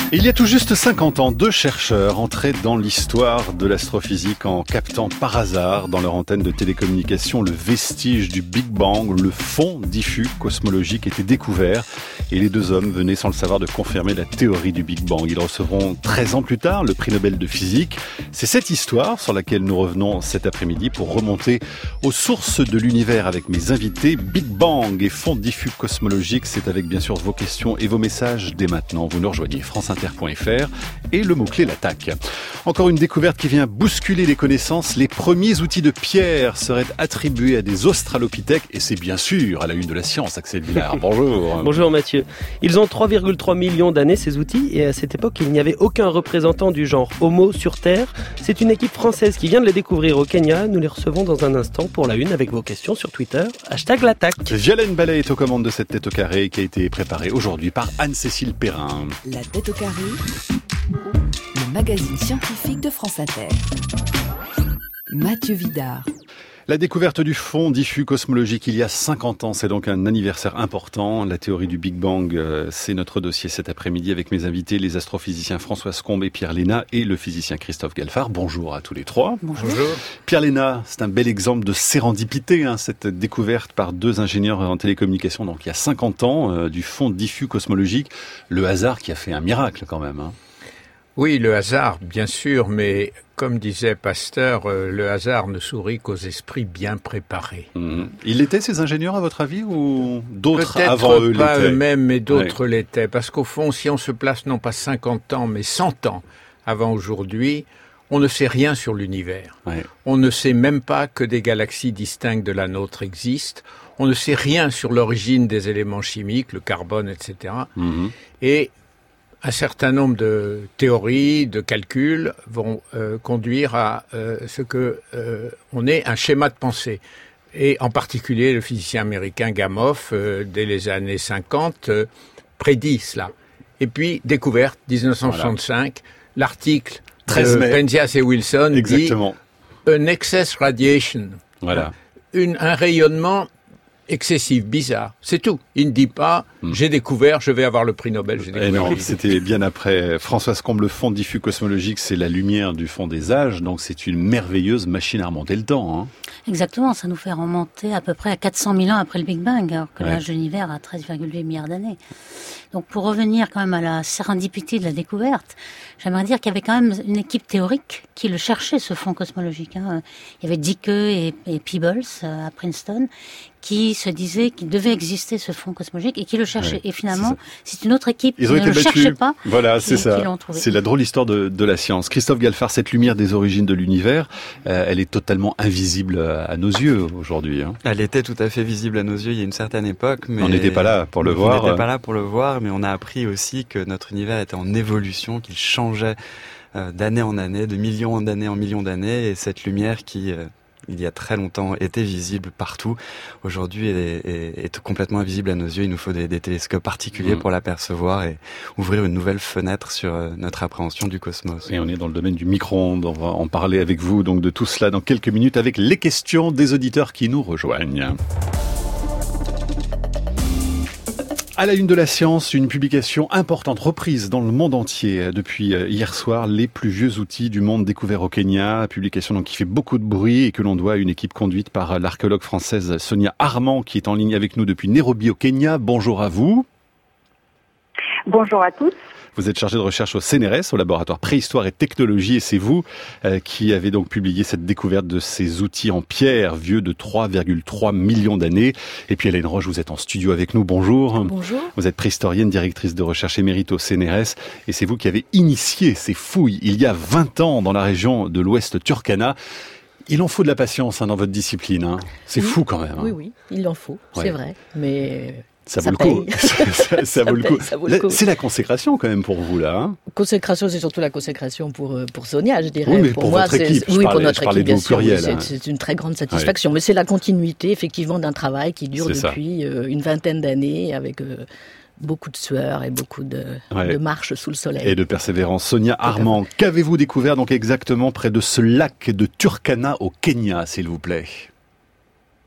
Il y a tout juste 50 ans, deux chercheurs entraient dans l'histoire de l'astrophysique en captant par hasard dans leur antenne de télécommunication le vestige du Big Bang. Le fond diffus cosmologique était découvert et les deux hommes venaient sans le savoir de confirmer la théorie du Big Bang. Ils recevront 13 ans plus tard le prix Nobel de physique. C'est cette histoire sur laquelle nous revenons cet après-midi pour remonter aux sources de l'univers avec mes invités. Big Bang et fond diffus cosmologique, c'est avec bien sûr vos questions et vos messages dès maintenant. Vous nous rejoignez franceinter.fr et le mot-clé l'attaque. Encore une découverte qui vient bousculer les connaissances. Les premiers outils de pierre seraient attribués à des australopithèques et c'est bien sûr à la une de la science. Axel Villard, bonjour. Bonjour Mathieu. Ils ont 3,3 millions d'années ces outils et à cette époque il n'y avait aucun représentant du genre Homo sur Terre. C'est une équipe française qui vient de les découvrir au Kenya. Nous les recevons dans un instant pour la une avec vos questions sur Twitter. #l'attaque. Violaine Ballet est aux commandes de cette tête au carré qui a été préparée aujourd'hui par Anne-Cécile Perrin. La tête au carré, le magazine scientifique de France Inter. Mathieu Vidard. La découverte du fond diffus cosmologique il y a 50 ans, c'est donc un anniversaire important. La théorie du Big Bang, c'est notre dossier cet après-midi avec mes invités, les astrophysiciens Françoise Combe et Pierre Léna et le physicien Christophe Galfard. Bonjour à tous les trois. Bonjour. Pierre Léna, c'est un bel exemple de sérendipité, cette découverte par deux ingénieurs en télécommunications, donc il y a 50 ans, du fond diffus cosmologique. Le hasard qui a fait un miracle quand même. Oui, le hasard, bien sûr, mais comme disait Pasteur, le hasard ne sourit qu'aux esprits bien préparés. Ils l'étaient, ces ingénieurs, à votre avis, ou d'autres Peut-être avant eux l'étaient? Pas eux-mêmes, mais d'autres l'étaient. Parce qu'au fond, si on se place non pas 50 ans, mais 100 ans avant aujourd'hui, on ne sait rien sur l'univers. Ouais. On ne sait même pas que des galaxies distinctes de la nôtre existent. On ne sait rien sur l'origine des éléments chimiques, le carbone, etc. Et un certain nombre de théories, de calculs vont conduire à ce que on ait un schéma de pensée. Et en particulier, le physicien américain Gamow, dès les années 50, prédit cela. Et puis, découverte, 1965, l'article de Penzias et Wilson Exactement. dit « An excess radiation ». Voilà. Un rayonnement excessif, bizarre, c'est tout. Il ne dit pas j'ai découvert, je vais avoir le prix Nobel. Et non, c'était bien après. Françoise Combe, le fond diffus cosmologique, c'est la lumière du fond des âges, donc c'est une merveilleuse machine à remonter le temps. Exactement, ça nous fait remonter à peu près à 400 000 ans après le Big Bang, alors que l'âge de l'univers a 13,8 milliards d'années. Donc pour revenir quand même à la sérendipité de la découverte, j'aimerais dire qu'il y avait quand même une équipe théorique qui le cherchait, ce fond cosmologique. Il y avait Dicke et Peebles à Princeton qui se disaient qu'il devait exister ce fond cosmologique et qui le cherchait. Et finalement, c'est une autre équipe qui ne le cherchait pas. Voilà, c'est ça. Qui l'ont trouvé. C'est la drôle histoire de la science. Christophe Galfard, cette lumière des origines de l'univers, elle est totalement invisible à nos yeux aujourd'hui. Elle était tout à fait visible à nos yeux il y a une certaine époque, mais on n'était pas là pour le voir. On n'était pas là pour le voir, mais on a appris aussi que notre univers était en évolution, qu'il changeait d'année en année, de millions d'années en millions d'années, et cette lumière qui il y a très longtemps était visible partout, aujourd'hui est complètement invisible à nos yeux. Il nous faut des télescopes particuliers pour l'apercevoir et ouvrir une nouvelle fenêtre sur notre appréhension du cosmos. Et on est dans le domaine du micro-ondes, on va en parler avec vous donc de tout cela dans quelques minutes avec les questions des auditeurs qui nous rejoignent. À la une de la science, une publication importante reprise dans le monde entier depuis hier soir, les plus vieux outils du monde découverts au Kenya, publication donc qui fait beaucoup de bruit et que l'on doit à une équipe conduite par l'archéologue française Sonia Armand qui est en ligne avec nous depuis Nairobi au Kenya. Bonjour à vous. Bonjour à tous. Vous êtes chargé de recherche au CNRS, au laboratoire Préhistoire et Technologie, et c'est vous qui avez donc publié cette découverte de ces outils en pierre vieux de 3,3 millions d'années. Et puis Hélène Roche, vous êtes en studio avec nous. Bonjour. Bonjour. Vous êtes préhistorienne, directrice de recherche émérite au CNRS, et c'est vous qui avez initié ces fouilles il y a 20 ans dans la région de l'Ouest Turkana. Il en faut de la patience dans votre discipline. C'est fou quand même. Oui, il en faut, c'est vrai. Mais ça vaut le coup. Ça vaut le coup. C'est la consécration quand même pour vous là. Consécration, c'est surtout la consécration pour Sonia, je dirais. Oui, mais pour moi, votre équipe. Pour notre équipe, bien sûr. Pluriel, c'est une très grande satisfaction. Mais c'est la continuité, effectivement, d'un travail qui dure depuis une vingtaine d'années avec beaucoup de sueur et beaucoup de marches sous le soleil. Et de persévérance. Sonia Armand, qu'avez-vous découvert donc exactement près de ce lac de Turkana au Kenya, s'il vous plaît?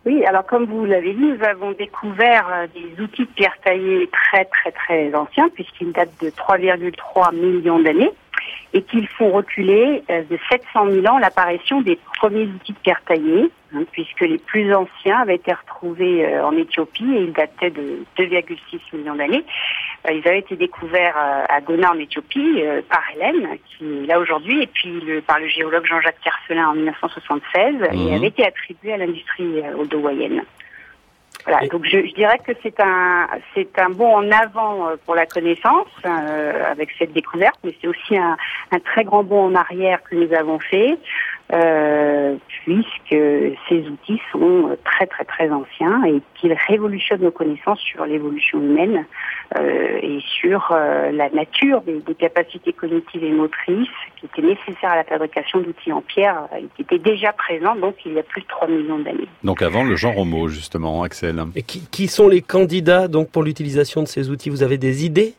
Oui, alors comme vous l'avez dit, nous avons découvert des outils de pierre taillée très très très anciens, puisqu'ils datent de 3,3 millions d'années, et qu'ils font reculer de 700 000 ans l'apparition des premiers outils de pierre taillée, puisque les plus anciens avaient été retrouvés en Éthiopie et ils dataient de 2,6 millions d'années. Ils avaient été découverts à Gona en Éthiopie par Hélène, qui est là aujourd'hui, et puis par le géologue Jean-Jacques Tiercelin en 1976, et avaient été attribués à l'industrie hautdoyenne. Voilà, donc je dirais que c'est un bond en avant pour la connaissance avec cette découverte, mais c'est aussi un très grand bond en arrière que nous avons fait, puisque ces outils sont très très très anciens et qu'ils révolutionnent nos connaissances sur l'évolution humaine et sur la nature des capacités cognitives et motrices qui étaient nécessaires à la fabrication d'outils en pierre, qui étaient déjà présents donc il y a plus de 3 millions d'années. Donc avant le genre Homo justement, Axel. Et qui sont les candidats donc pour l'utilisation de ces outils? Vous avez des idées?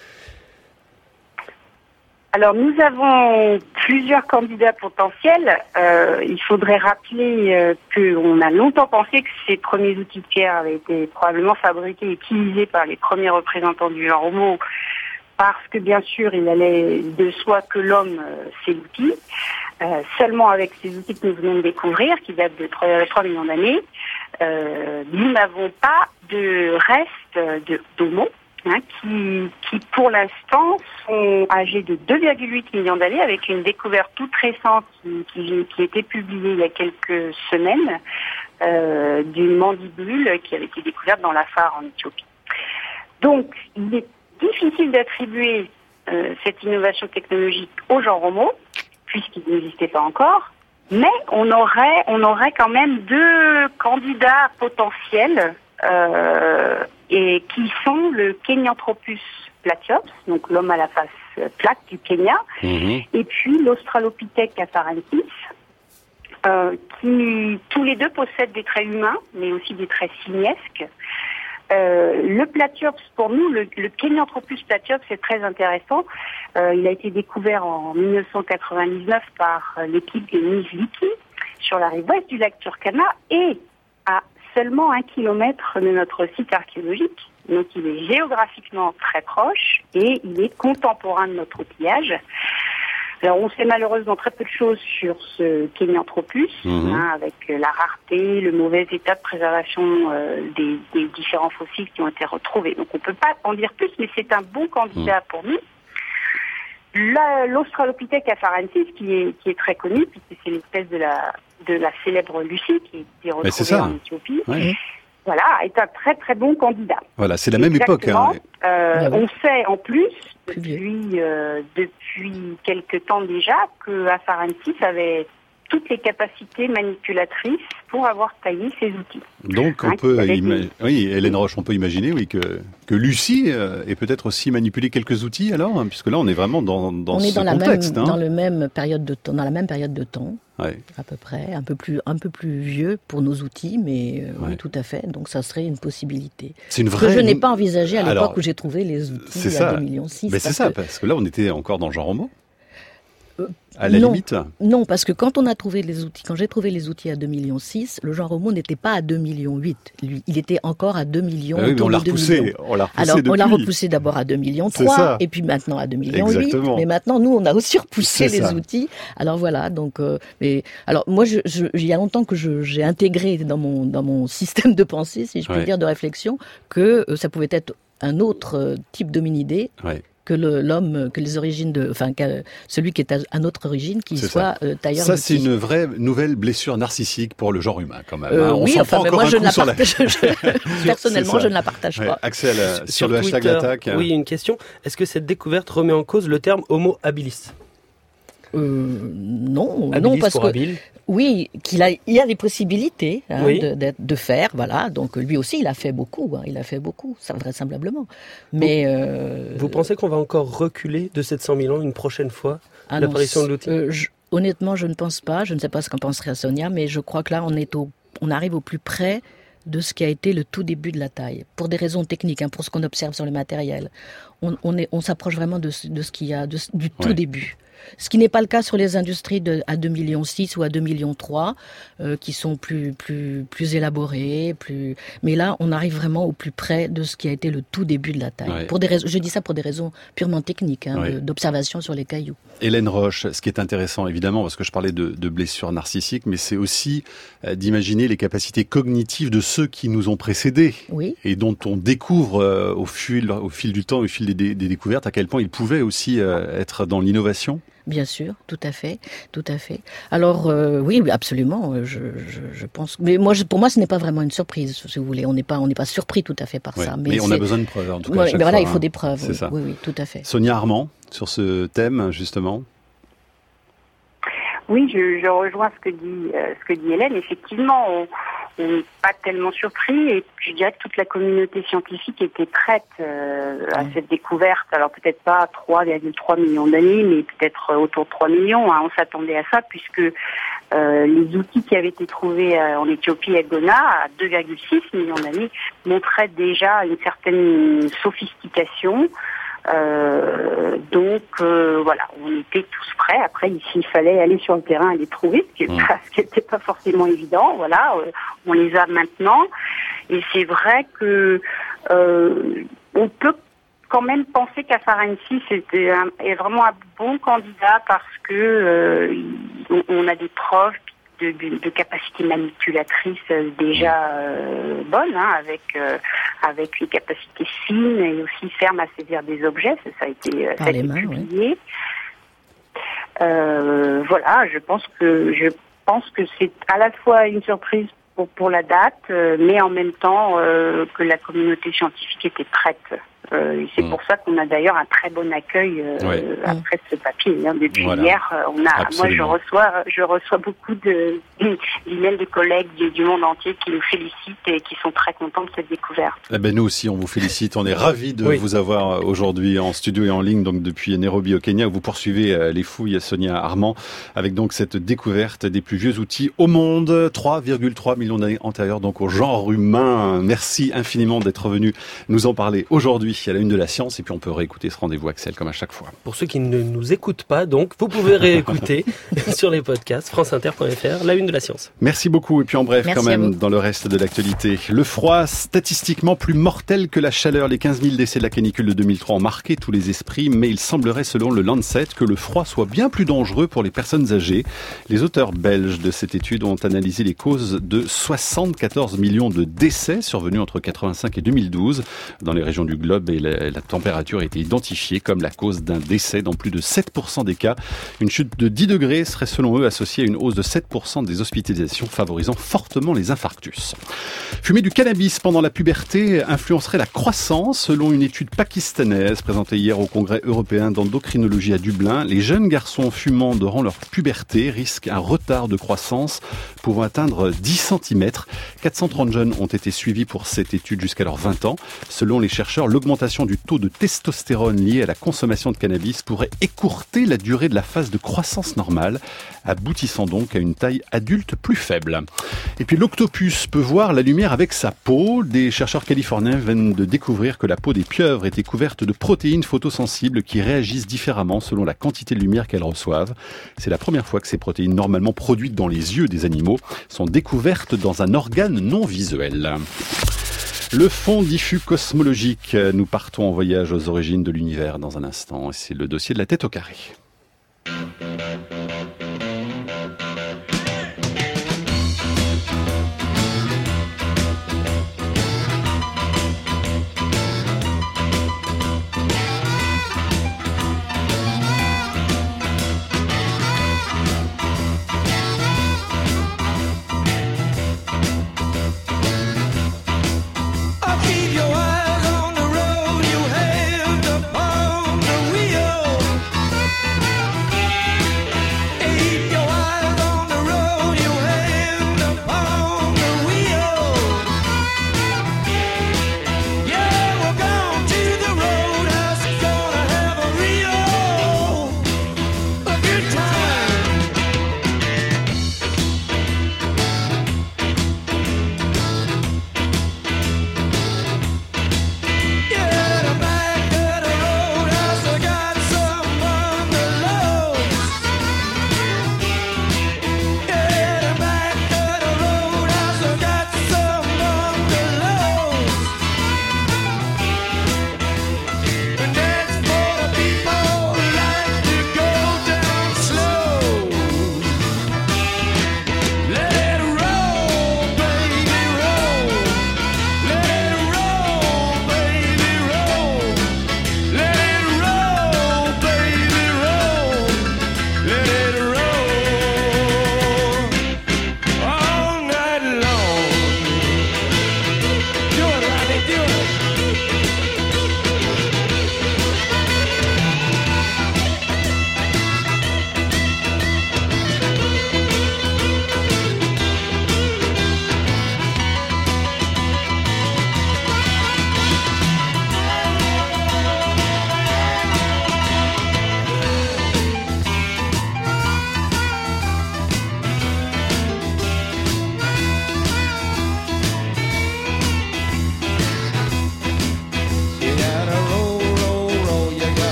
Alors nous avons plusieurs candidats potentiels. Il faudrait rappeler qu'on a longtemps pensé que ces premiers outils de pierre avaient été probablement fabriqués et utilisés par les premiers représentants du genre Homo, parce que bien sûr il allait de soi que l'homme sait l'outil. Seulement avec ces outils que nous venons de découvrir, qui datent de 3 millions d'années, nous n'avons pas de reste d'Homo. Qui pour l'instant sont âgés de 2,8 millions d'années, avec une découverte toute récente qui a été publiée il y a quelques semaines d'une mandibule qui avait été découverte dans l'Afar en Éthiopie. Donc il est difficile d'attribuer cette innovation technologique au genre Homo, puisqu'il n'existait pas encore, mais on aurait quand même 2 candidats potentiels et qui sont le Kenyanthropus platyops, donc l'homme à la face plate du Kenya, et puis l'Australopithèque afarensis, qui tous les deux possèdent des traits humains, mais aussi des traits simiesques. Le platyops, pour nous, le Kenyanthropus platyops, c'est très intéressant. Il a été découvert en 1999 par l'équipe des Nizliki sur la rive ouest du lac Turkana et à seulement 1 kilomètre de notre site archéologique. Donc il est géographiquement très proche et il est contemporain de notre outillage. Alors on sait malheureusement très peu de choses sur ce Kenyanthropus, avec la rareté, le mauvais état de préservation des différents fossiles qui ont été retrouvés. Donc on ne peut pas en dire plus, mais c'est un bon candidat pour nous. L'Australopithèque afarensis, qui est très connu, puisque c'est l'espèce de la célèbre Lucie qui est retrouvée en Éthiopie. Ouais. Voilà, est un très très bon candidat. Voilà, c'est la même époque. On sait en plus, depuis quelque temps déjà, que Afarensis avait toutes les capacités manipulatrices pour avoir taillé ses outils. Donc on peut Hélène Roche, on peut imaginer que Lucie ait peut-être aussi manipulé quelques outils alors, puisque là on est vraiment dans ce contexte. Dans la même période de temps. À peu près, un peu plus vieux pour nos outils, mais oui, tout à fait. Donc ça serait une possibilité. C'est une vraie... Que je n'ai pas envisagé à l'époque où j'ai trouvé les outils à 2,6 millions. Mais c'est ça, parce que là on était encore dans le genre Homo. À la limite. Non, parce que quand j'ai trouvé les outils à 2,6 millions, le genre Homo n'était pas à 2,8 millions. Lui, il était encore à 2 millions. Oui, mais on l'a repoussé. On l'a repoussé d'abord à 2,3 millions, et puis maintenant à 2,8 millions. Mais maintenant, nous, on a aussi repoussé les outils. Alors voilà, donc, alors moi, il y a longtemps que j'ai intégré dans mon système de pensée, si je puis dire, de réflexion, que ça pouvait être un autre type d'hominidé. Que l'homme, que les origines celui qui est à notre origine, qui soit tailleur. Ça, c'est une vraie nouvelle blessure narcissique pour le genre humain, quand même. Personnellement, je ne la partage pas. Axel, sur le hashtag d'attaque. Oui, une question. Est-ce que cette découverte remet en cause le terme Homo habilis? Non, parce que habile. Oui, il y a des possibilités de faire, voilà. Donc lui aussi, il a fait beaucoup, ça vraisemblablement. Mais vous pensez qu'on va encore reculer de 700 000 ans une prochaine fois l'apparition de l'outil? Honnêtement, je ne pense pas. Je ne sais pas ce qu'en penserait Sonia, mais je crois que là, on arrive au plus près de ce qui a été le tout début de la taille, pour des raisons techniques, pour ce qu'on observe sur le matériel. On s'approche vraiment de ce qu'il y a du tout début. Ce qui n'est pas le cas sur les industries à 2,6 millions ou à 2,3 millions, qui sont plus élaborées, mais là, on arrive vraiment au plus près de ce qui a été le tout début de la taille. Ouais. Je dis ça pour des raisons purement techniques, d'observation sur les cailloux. Hélène Roche, ce qui est intéressant, évidemment, parce que je parlais de blessures narcissiques, mais c'est aussi d'imaginer les capacités cognitives de ceux qui nous ont précédés, et dont on découvre au fil du temps, au fil des découvertes, à quel point ils pouvaient aussi être dans l'innovation. Bien sûr, tout à fait. Alors oui, absolument. Je pense. Mais pour moi, ce n'est pas vraiment une surprise, si vous voulez. On n'est pas surpris tout à fait par ça. Mais on a besoin de preuves, en tout cas. Mais voilà, il faut des preuves. C'est ça. Oui, tout à fait. Sonia Armand, sur ce thème justement. Oui, je rejoins ce que dit Hélène. Effectivement, on n'est pas tellement surpris, et je dirais que toute la communauté scientifique était prête à cette découverte. Alors peut-être pas 3,3 millions d'années, mais peut-être autour de 3 millions. On s'attendait à ça, puisque les outils qui avaient été trouvés en Éthiopie et à Ghana, à 2,6 millions d'années, montraient déjà une certaine sophistication. Donc voilà, on était tous prêts. Après, ici, il fallait aller sur le terrain et les trouver, ce qui n'était pas forcément évident. Voilà, on les a maintenant, et c'est vrai que on peut quand même penser qu'Afarensis est vraiment un bon candidat, parce que on a des preuves de capacité manipulatrice déjà bonne, avec une capacité fine et aussi ferme à saisir des objets. Ça a été publié. Voilà, je pense que c'est à la fois une surprise pour la date, mais en même temps que la communauté scientifique était prête. Et c'est pour ça qu'on a d'ailleurs un très bon accueil après ce papier. Depuis hier, moi je reçois beaucoup d'emails de collègues du monde entier qui nous félicitent et qui sont très contents de cette découverte. Eh ben nous aussi, on vous félicite. On est ravis de vous avoir aujourd'hui en studio et en ligne, donc depuis Nairobi au Kenya, où vous poursuivez les fouilles, Sonia Armand, avec donc cette découverte des plus vieux outils au monde, 3,3 millions d'années antérieures donc au genre humain. Merci infiniment d'être venu nous en parler aujourd'hui à la une de la science, et puis on peut réécouter ce rendez-vous, Axel, comme à chaque fois. Pour ceux qui ne nous écoutent pas, donc, vous pouvez réécouter sur les podcasts franceinter.fr, la une de la science. Merci beaucoup, et puis en bref, quand même, dans le reste de l'actualité. Le froid, statistiquement plus mortel que la chaleur. Les 15 000 décès de la canicule de 2003 ont marqué tous les esprits, mais il semblerait, selon le Lancet, que le froid soit bien plus dangereux pour les personnes âgées. Les auteurs belges de cette étude ont analysé les causes de 74 millions de décès survenus entre 1985 et 2012 dans les régions du globe, et la température a été identifiée comme la cause d'un décès dans plus de 7% des cas. Une chute de 10 degrés serait selon eux associée à une hausse de 7% des hospitalisations, favorisant fortement les infarctus. Fumer du cannabis pendant la puberté influencerait la croissance. Selon une étude pakistanaise présentée hier au Congrès européen d'endocrinologie à Dublin, les jeunes garçons fumant durant leur puberté risquent un retard de croissance pouvant atteindre 10 cm. 430 jeunes ont été suivis pour cette étude jusqu'à leurs 20 ans. Selon les chercheurs, l'augmentation du taux de testostérone liée à la consommation de cannabis pourrait écourter la durée de la phase de croissance normale, aboutissant donc à une taille adulte plus faible. Et puis l'octopus peut voir la lumière avec sa peau. Des chercheurs californiens viennent de découvrir que la peau des pieuvres était couverte de protéines photosensibles qui réagissent différemment selon la quantité de lumière qu'elles reçoivent. C'est la première fois que ces protéines normalement produites dans les yeux des animaux sont découvertes dans un organe non visuel. Le fond diffus cosmologique. Nous partons en voyage aux origines de l'univers dans un instant. C'est le dossier de la tête au carré.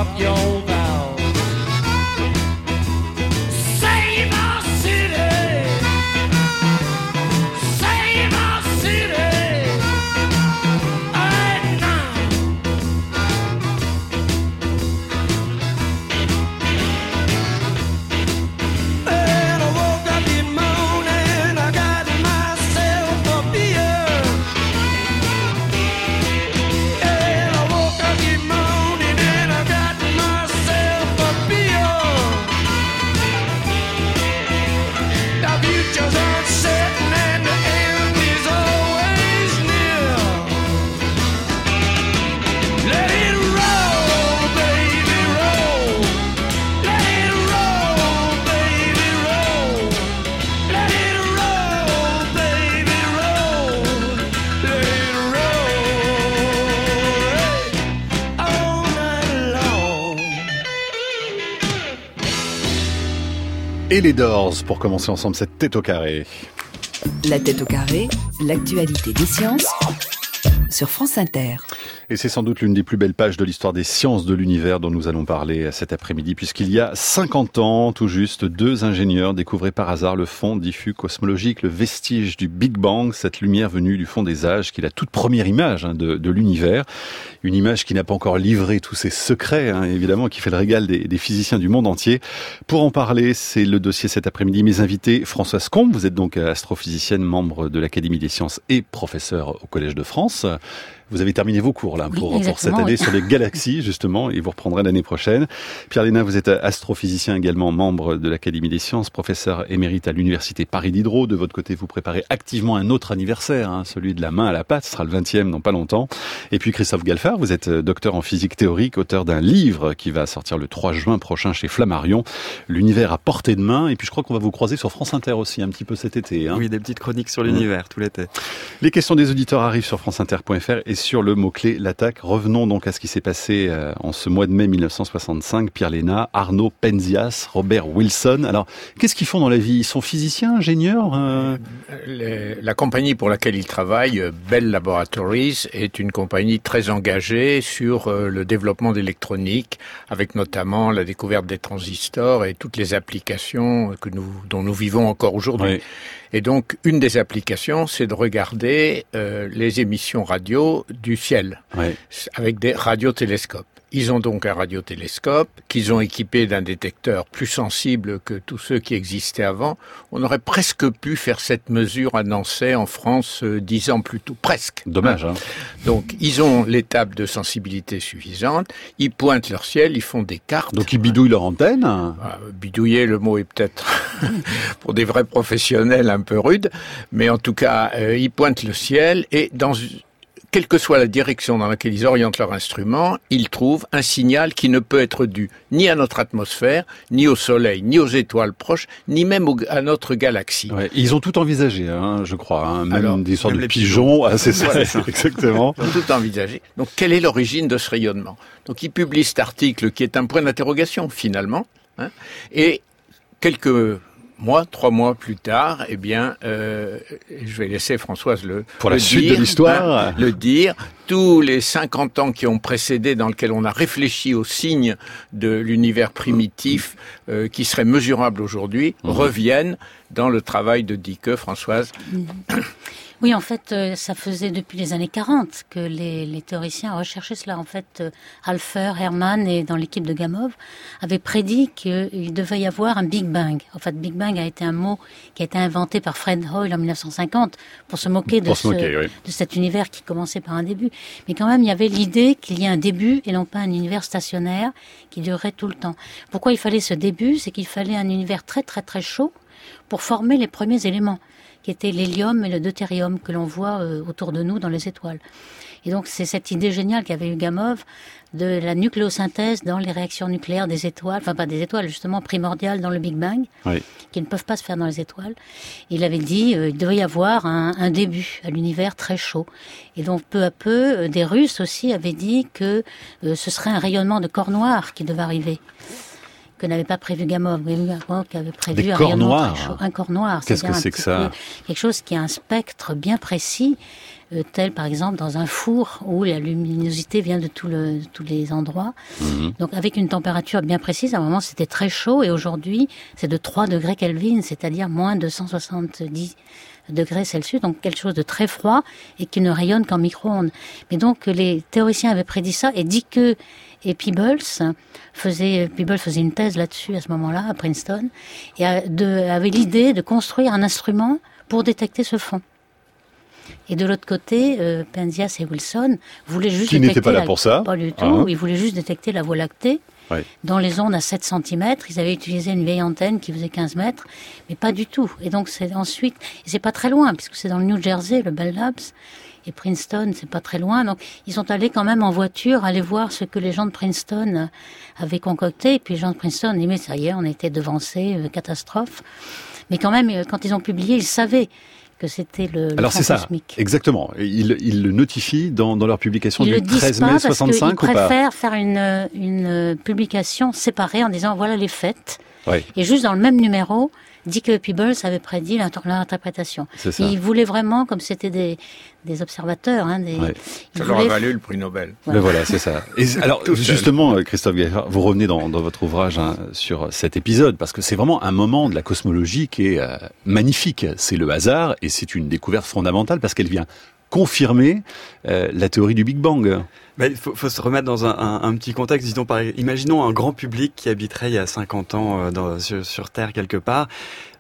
your vows. Save our city, save our city right now. And I woke up this morning, I got myself a beer. And I woke up this morning and I got myself a beer. The future's uncertain and the end is always near. Let it roll, baby, roll. Let it roll, baby, roll. Let it roll, baby, roll. Let it roll all night long. Et les Doors, pour commencer ensemble cette tête au carré. La tête au carré, l'actualité des sciences sur France Inter. Et c'est sans doute l'une des plus belles pages de l'histoire des sciences de l'univers dont nous allons parler cet après-midi, puisqu'il y a 50 ans, tout juste, 2 ingénieurs découvraient par hasard le fond diffus cosmologique, le vestige du Big Bang, cette lumière venue du fond des âges, qui est la toute première image de l'univers. Une image qui n'a pas encore livré tous ses secrets, évidemment, qui fait le régal des physiciens du monde entier. Pour en parler, c'est le dossier cet après-midi. Mes invités, Françoise Combe, vous êtes donc astrophysicienne, membre de l'Académie des sciences et professeure au Collège de France. Vous avez terminé vos cours là pour cette année sur les galaxies justement et vous reprendrez l'année prochaine. Pierre Léna, vous êtes astrophysicien également, membre de l'Académie des sciences, professeur émérite à l'Université Paris Diderot. De votre côté, vous préparez activement un autre anniversaire, celui de la main à la pâte, ce sera le 20e dans pas longtemps. Et puis Christophe Galfard, vous êtes docteur en physique théorique, auteur d'un livre qui va sortir le 3 juin prochain chez Flammarion, L'univers à portée de main. Et puis je crois qu'on va vous croiser sur France Inter aussi un petit peu cet été. Oui, des petites chroniques sur l'univers tout l'été. Les questions des auditeurs arrivent sur franceinter.fr et sur le mot-clé l'attaque. Revenons donc à ce qui s'est passé en ce mois de mai 1965. Pierre Léna, Arnaud Penzias, Robert Wilson. Alors, qu'est-ce qu'ils font dans la vie? Ils sont physiciens, ingénieurs La compagnie pour laquelle ils travaillent, Bell Laboratories, est une compagnie très engagée sur le développement d'électronique, avec notamment la découverte des transistors et toutes les applications dont nous vivons encore aujourd'hui. Oui. Et donc, une des applications, c'est de regarder les émissions radio du ciel, avec des radiotélescopes. Ils ont donc un radiotélescope qu'ils ont équipé d'un détecteur plus sensible que tous ceux qui existaient avant. On aurait presque pu faire cette mesure à Nancy, en France, 10 ans plus tôt. Presque. Dommage, hein. Donc, ils ont l'étape de sensibilité suffisante. Ils pointent leur ciel, ils font des cartes. Donc, ils bidouillent leur antenne. Bidouiller, le mot est peut-être pour des vrais professionnels un peu rude. Mais en tout cas, ils pointent le ciel et quelle que soit la direction dans laquelle ils orientent leur instrument, ils trouvent un signal qui ne peut être dû ni à notre atmosphère, ni au Soleil, ni aux étoiles proches, ni même à notre galaxie. Ouais, ils ont tout envisagé, je crois, même des sortes de pigeons. C'est ça, exactement. Ils ont tout envisagé. Donc, quelle est l'origine de ce rayonnement? Donc, ils publient cet article qui est un point d'interrogation, finalement. Et quelques 3 mois plus tard, je vais laisser Françoise pour la suite de l'histoire le dire. Tous les 50 ans qui ont précédé, dans lesquels on a réfléchi aux signes de l'univers primitif qui serait mesurable aujourd'hui, reviennent dans le travail de Dicke. Françoise. Oui, en fait, ça faisait depuis les années 40 que les théoriciens recherchaient cela. En fait, Alpher, Hermann et dans l'équipe de Gamow avaient prédit qu'il devait y avoir un Big Bang. En fait, Big Bang a été un mot qui a été inventé par Fred Hoyle en 1950 pour se moquer de cet univers qui commençait par un début. Mais quand même, il y avait l'idée qu'il y ait un début et non pas un univers stationnaire qui durerait tout le temps. Pourquoi il fallait ce début? C'est qu'il fallait un univers très très très chaud pour former les premiers éléments, qui étaient l'hélium et le deutérium que l'on voit autour de nous dans les étoiles. Et donc c'est cette idée géniale qu'avait eu Gamow de la nucléosynthèse dans les réactions nucléaires des étoiles, enfin pas des étoiles, justement primordiales dans le Big Bang, qui ne peuvent pas se faire dans les étoiles. Il avait dit il devait y avoir un début à l'univers très chaud. Et donc peu à peu, des Russes aussi avaient dit que ce serait un rayonnement de corps noir qui devait arriver, que n'avait pas prévu Gamow. Gamow qui avait prévu des corps noirs. Un corps noir. Qu'est-ce que c'est que ça? Quelque chose qui a un spectre bien précis, tel par exemple dans un four où la luminosité vient de tous les endroits. Donc avec une température bien précise, à un moment c'était très chaud et aujourd'hui c'est de 3 degrés Kelvin, c'est-à-dire moins de 170 degrés Celsius, donc quelque chose de très froid et qui ne rayonne qu'en micro-ondes. Mais donc les théoriciens avaient prédit ça et Peebles faisait une thèse là-dessus à ce moment-là à Princeton et avait l'idée de construire un instrument pour détecter ce fond. Et de l'autre côté, Penzias et Wilson voulaient juste qui n'étaient pas là pour ça. Pas du tout. Ils voulaient juste détecter la Voie lactée. Ouais. Dans les ondes à 7 cm, ils avaient utilisé une vieille antenne qui faisait 15 mètres, mais pas du tout. Et donc c'est pas très loin, puisque c'est dans le New Jersey, le Bell Labs, et Princeton, c'est pas très loin. Donc ils sont allés quand même en voiture aller voir ce que les gens de Princeton avaient concocté. Et puis les gens de Princeton ont dit mais ça y est, on était devancés, catastrophe. Mais quand même, quand ils ont publié, ils savaient que c'était le Alors c'est ça, cosmique. Exactement. Ils le notifient dans leur publication du 13 mai 65 ou pas? Ils préfèrent faire une publication séparée en disant voilà les faits. Ouais. Et juste dans le même numéro, dit que Peebles avait prédit l'interprétation. C'est ça. Et ils voulaient vraiment, comme c'était des observateurs, ça leur a valu le prix Nobel. Voilà. Mais voilà, c'est ça. Et alors, justement, Christophe Gaillard, vous revenez dans votre ouvrage sur cet épisode, parce que c'est vraiment un moment de la cosmologie qui est magnifique. C'est le hasard, et c'est une découverte fondamentale, parce qu'elle vient confirmer la théorie du Big Bang. Il faut se remettre dans un petit contexte. Imaginons un grand public qui habiterait il y a 50 ans sur Terre quelque part,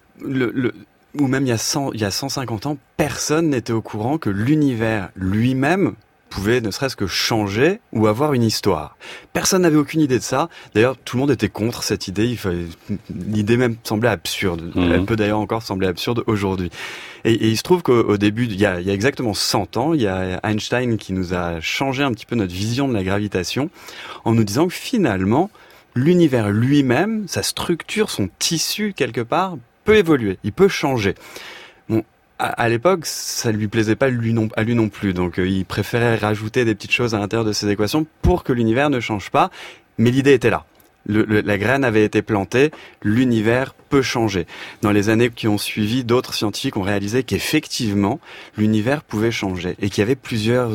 ou même il y a 150 ans, personne n'était au courant que l'univers lui-même pouvait ne serait-ce que changer ou avoir une histoire. Personne n'avait aucune idée de ça. D'ailleurs, tout le monde était contre cette idée. L'idée même semblait absurde. Elle peut d'ailleurs encore sembler absurde aujourd'hui. Et il se trouve qu'au début, il y a exactement 100 ans, il y a Einstein qui nous a changé un petit peu notre vision de la gravitation en nous disant que finalement, l'univers lui-même, sa structure, son tissu quelque part, peut évoluer. Il peut changer. Bon, à l'époque, ça lui plaisait pas à lui non plus. Donc, il préférait rajouter des petites choses à l'intérieur de ses équations pour que l'univers ne change pas. Mais l'idée était là. La graine avait été plantée, l'univers peut changer. Dans les années qui ont suivi, d'autres scientifiques ont réalisé qu'effectivement, l'univers pouvait changer et qu'il y avait plusieurs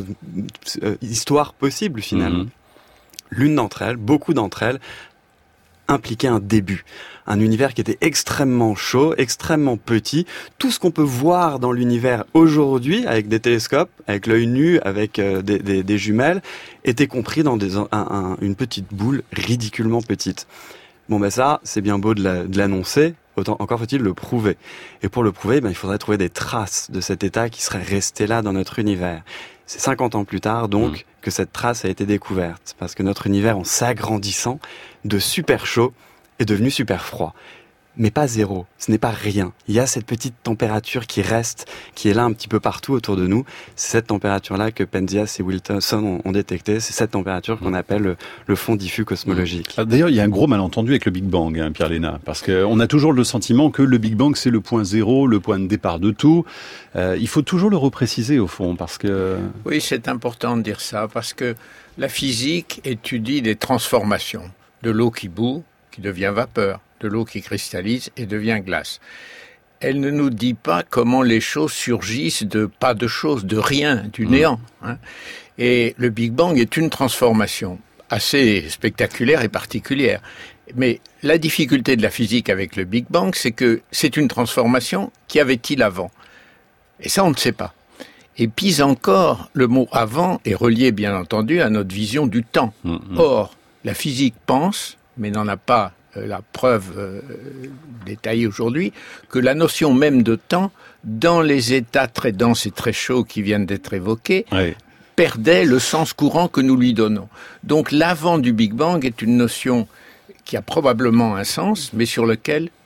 histoires possibles finalement. L'une d'entre elles, beaucoup d'entre elles, impliquait un début. Un univers qui était extrêmement chaud, extrêmement petit. Tout ce qu'on peut voir dans l'univers aujourd'hui, avec des télescopes, avec l'œil nu, avec des jumelles, était compris dans une petite boule ridiculement petite. Bon ça, c'est bien beau de l'annoncer, encore faut-il le prouver. Et pour le prouver, il faudrait trouver des traces de cet état qui serait resté là dans notre univers. C'est 50 ans plus tard, donc, que cette trace a été découverte. Parce que notre univers, en s'agrandissant, de super chaud, est devenu super froid. Mais pas zéro, ce n'est pas rien. Il y a cette petite température qui reste, qui est là un petit peu partout autour de nous. C'est cette température-là que Penzias et Wilson ont détectée. C'est cette température qu'on appelle le fond diffus cosmologique. D'ailleurs, il y a un gros malentendu avec le Big Bang, Pierre Léna, parce qu'on a toujours le sentiment que le Big Bang, c'est le point zéro, le point de départ de tout. Il faut toujours le repréciser, au fond, parce que... Oui, c'est important de dire ça, parce que la physique étudie des transformations. De l'eau qui bout, qui devient vapeur, de l'eau qui cristallise et devient glace. Elle ne nous dit pas comment les choses surgissent de pas de choses, de rien, du néant. Et le Big Bang est une transformation assez spectaculaire et particulière. Mais la difficulté de la physique avec le Big Bang, c'est que c'est une transformation. Qu'y avait-il avant? Et ça, on ne sait pas. Et puis encore, le mot « avant » est relié, bien entendu, à notre vision du temps. Or, la physique pense, mais n'en a pas la preuve détaillée aujourd'hui, que la notion même de temps, dans les états très denses et très chauds qui viennent d'être évoqués, perdait le sens courant que nous lui donnons. Donc l'avant du Big Bang est une notion qui a probablement un sens, mais sur lequel nous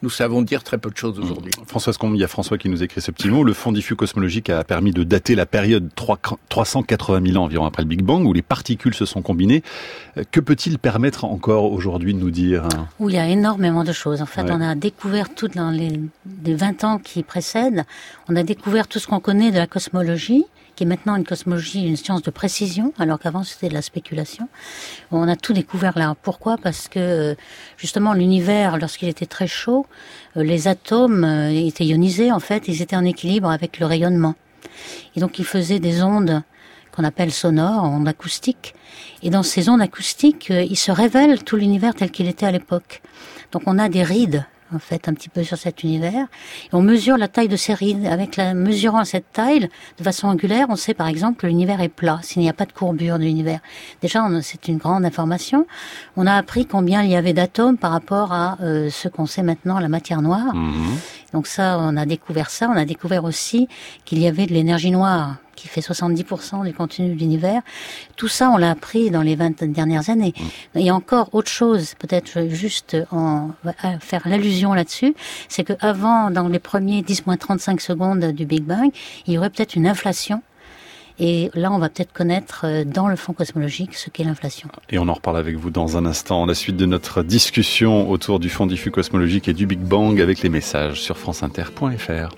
nous savons dire très peu de choses aujourd'hui. Il y a François qui nous écrit ce petit mot. Le fond diffus cosmologique a permis de dater la période 380 000 ans environ après le Big Bang, où les particules se sont combinées. Que peut-il permettre encore aujourd'hui de nous dire? Où il y a énormément de choses. En fait, on a découvert tout dans les 20 ans qui précèdent. On a découvert tout ce qu'on connaît de la cosmologie, qui est maintenant une cosmologie, une science de précision, alors qu'avant c'était de la spéculation. On a tout découvert là. Pourquoi ? Parce que justement l'univers, lorsqu'il était très chaud, les atomes étaient ionisés, en fait, ils étaient en équilibre avec le rayonnement. Et donc ils faisaient des ondes qu'on appelle sonores, ondes acoustiques. Et dans ces ondes acoustiques, il se révèle tout l'univers tel qu'il était à l'époque. Donc on a des rides, en fait, un petit peu sur cet univers. Et on mesure la taille de ces rides. Mesurant cette taille, de façon angulaire, on sait par exemple que l'univers est plat, s'il n'y a pas de courbure de l'univers. Déjà, c'est une grande information. On a appris combien il y avait d'atomes par rapport à ce qu'on sait maintenant, la matière noire. Donc ça, on a découvert ça. On a découvert aussi qu'il y avait de l'énergie noire, qui fait 70% du contenu de l'univers. Tout ça, on l'a appris dans les 20 dernières années. Il y a encore autre chose, peut-être juste faire l'allusion là-dessus, c'est qu'avant, dans les premiers 10-35 secondes du Big Bang, il y aurait peut-être une inflation. Et là, on va peut-être connaître dans le fond cosmologique ce qu'est l'inflation. Et on en reparle avec vous dans un instant, la suite de notre discussion autour du fond diffus cosmologique et du Big Bang avec les messages sur franceinter.fr.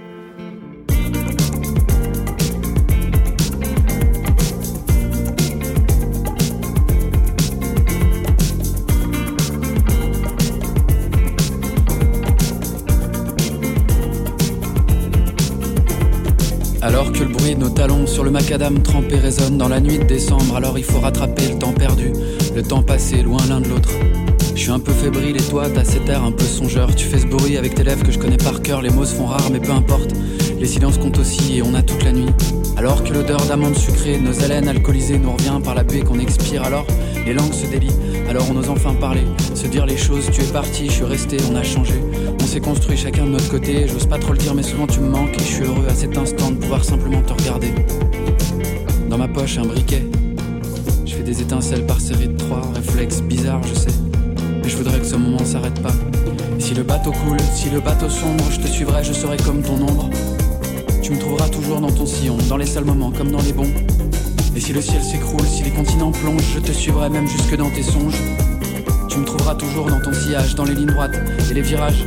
Alors que le bruit de nos talons sur le macadam trempé résonne dans la nuit de décembre, alors il faut rattraper le temps perdu, le temps passé loin l'un de l'autre. Je suis un peu fébrile et toi t'as cet air un peu songeur. Tu fais ce bruit avec tes lèvres que je connais par cœur. Les mots se font rares mais peu importe, les silences comptent aussi et on a toute la nuit. Alors que l'odeur d'amandes sucrées, de nos haleines alcoolisées nous revient par la buée qu'on expire. Alors les langues se délient, alors on ose enfin parler, se dire les choses. Tu es parti, je suis resté, on a changé. On s'est construit chacun de notre côté. J'ose pas trop le dire mais souvent tu me manques. Et je suis heureux à cet instant de pouvoir simplement te regarder. Dans ma poche un briquet, je fais des étincelles par série de 3. Réflexe bizarre je sais, mais je voudrais que ce moment s'arrête pas. Et si le bateau coule, si le bateau sombre, je te suivrai, je serai comme ton ombre. Tu me trouveras toujours dans ton sillon, dans les sales moments comme dans les bons. Et si le ciel s'écroule, si les continents plongent, je te suivrai même jusque dans tes songes. Tu me trouveras toujours dans ton sillage, dans les lignes droites et les virages.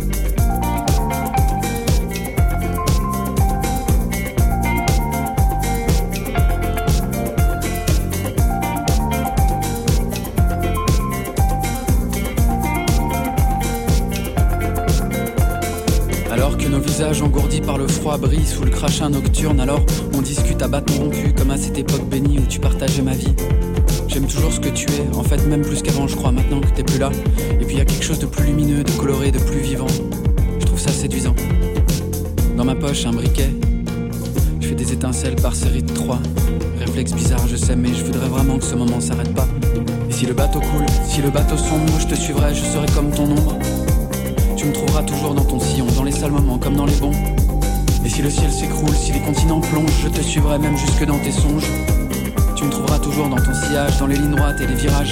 Engourdi par le froid brille sous le crachin nocturne. Alors on discute à bâton rompu comme à cette époque bénie où tu partageais ma vie. J'aime toujours ce que tu es, en fait même plus qu'avant je crois, maintenant que t'es plus là. Et puis y a quelque chose de plus lumineux, de coloré, de plus vivant. Je trouve ça séduisant. Dans ma poche un briquet, je fais des étincelles par série de 3. Réflexe bizarre je sais mais je voudrais vraiment que ce moment s'arrête pas. Et si le bateau coule, si le bateau sombre, je te suivrai, je serai comme ton ombre. Tu me trouveras toujours dans ton sillon, dans les sales moments comme dans les bons. Et si le ciel s'écroule, si les continents plongent, je te suivrai même jusque dans tes songes. Tu me trouveras toujours dans ton sillage, dans les lignes droites et les virages.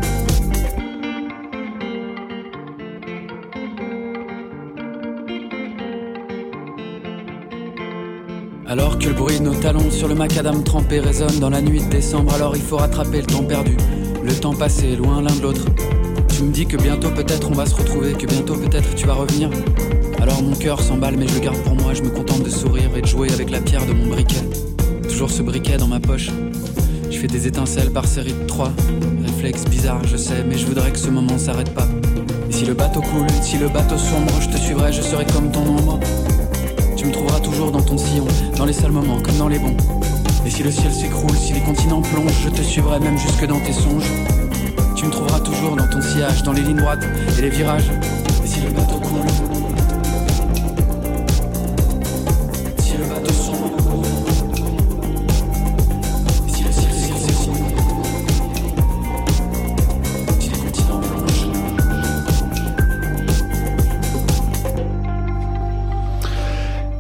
Alors que le bruit de nos talons sur le macadam trempé résonne dans la nuit de décembre, alors il faut rattraper le temps perdu, le temps passé loin l'un de l'autre. Tu me dis que bientôt peut-être on va se retrouver, que bientôt peut-être tu vas revenir. Alors mon cœur s'emballe mais je le garde pour moi, je me contente de sourire et de jouer avec la pierre de mon briquet. Toujours ce briquet dans ma poche, je fais des étincelles par série de 3. Réflexe bizarre je sais mais je voudrais que ce moment s'arrête pas. Et si le bateau coule, si le bateau sombre, je te suivrai, je serai comme ton ombre. Tu me trouveras toujours dans ton sillon, dans les sales moments comme dans les bons. Et si le ciel s'écroule, si les continents plongent, je te suivrai même jusque dans tes songes. Tu me trouveras toujours dans ton sillage, dans les lignes droites et les virages. Et si le bateau coule, si le bateau sombre, et si le ciel s'écroule, si les continents plongent.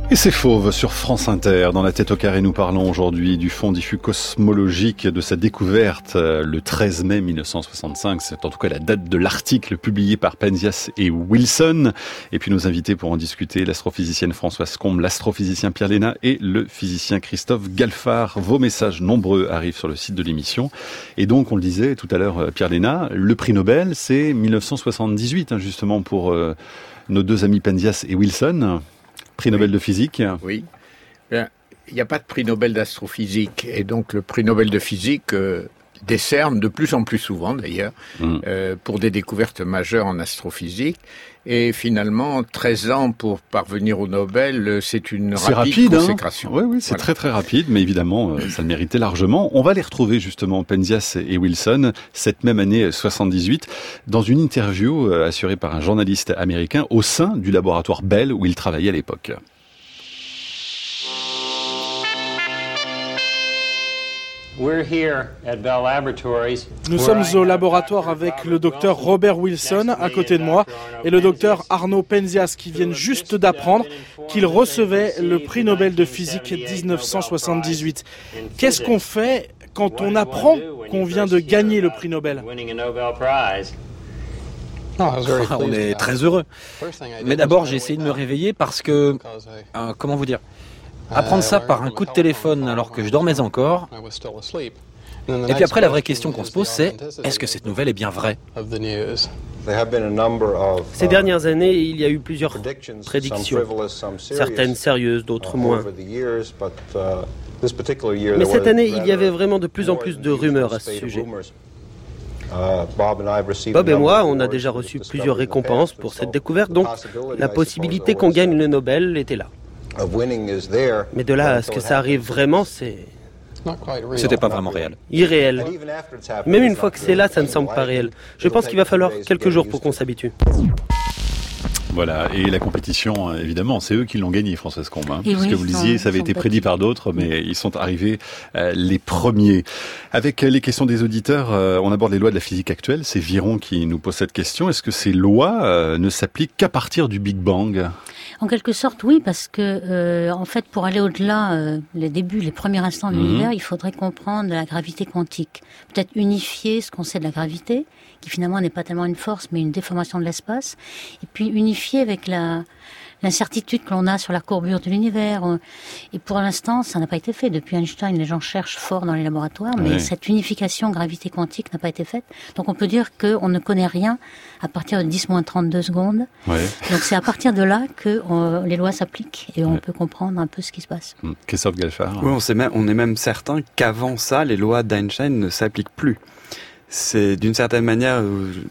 Et c'est Fauve sur France Inter. Dans la tête au carré, nous parlons aujourd'hui du fond diffus cosmologique, de sa découverte le 13 mai 1965. C'est en tout cas la date de l'article publié par Penzias et Wilson. Et puis nos invités pour en discuter, l'astrophysicienne Françoise Combe, l'astrophysicien Pierre Léna et le physicien Christophe Galfard. Vos messages nombreux arrivent sur le site de l'émission. Et donc, on le disait tout à l'heure, Pierre Léna, le prix Nobel, c'est 1978, justement, pour nos deux amis Penzias et Wilson. Prix Nobel de physique. Oui. Il n'y a pas de prix Nobel d'astrophysique. Et donc, le prix Nobel de physique décerne de plus en plus souvent, d'ailleurs, pour des découvertes majeures en astrophysique. Et finalement, 13 ans pour parvenir au Nobel, c'est une rapide consécration. Oui, c'est très très rapide, mais évidemment, ça le méritait largement. On va les retrouver justement, Penzias et Wilson, cette même année 78, dans une interview assurée par un journaliste américain au sein du laboratoire Bell où il travaillait à l'époque. Nous sommes au laboratoire avec le docteur Robert Wilson à côté de moi et le docteur Arno Penzias qui viennent juste d'apprendre qu'il recevait le prix Nobel de physique 1978. Qu'est-ce qu'on fait quand on apprend qu'on vient de gagner le prix Nobel ? On est très heureux. Mais d'abord, j'ai essayé de me réveiller parce que... comment vous dire ? Apprendre ça par un coup de téléphone alors que je dormais encore. Et puis après, la vraie question qu'on se pose, c'est est-ce que cette nouvelle est bien vraie ? Ces dernières années, il y a eu plusieurs prédictions, certaines sérieuses, d'autres moins. Mais cette année, il y avait vraiment de plus en plus de rumeurs à ce sujet. Bob et moi, on a déjà reçu plusieurs récompenses pour cette découverte, donc la possibilité qu'on gagne le Nobel était là. Mais de là à ce que ça arrive vraiment, c'était pas vraiment réel. Irréel. Même une fois que c'est là, ça ne semble pas réel. Je pense qu'il va falloir quelques jours pour qu'on s'habitue. Voilà, et la compétition, évidemment, c'est eux qui l'ont gagné, Françoise Combe. Parce que vous le disiez, ça avait été prédit par d'autres, mais ils sont arrivés les premiers. Avec les questions des auditeurs, on aborde les lois de la physique actuelle. C'est Viron qui nous pose cette question. Est-ce que ces lois ne s'appliquent qu'à partir du Big Bang ? En quelque sorte, oui, parce que, en fait, pour aller au-delà, les premiers instants de l'univers, il faudrait comprendre la gravité quantique. Peut-être unifier ce qu'on sait de la gravité, qui finalement n'est pas tellement une force, mais une déformation de l'espace. Et puis unifier avec l'incertitude que l'on a sur la courbure de l'univers. Et pour l'instant, ça n'a pas été fait. Depuis Einstein, les gens cherchent fort dans les laboratoires, mais cette unification gravité quantique n'a pas été faite. Donc on peut dire qu'on ne connaît rien à partir de 10-32 secondes. Ouais. Donc c'est à partir de là que les lois s'appliquent et on peut comprendre un peu ce qui se passe. Christophe Galfard. Oui, on est même certain qu'avant ça, les lois d'Einstein ne s'appliquent plus. C'est d'une certaine manière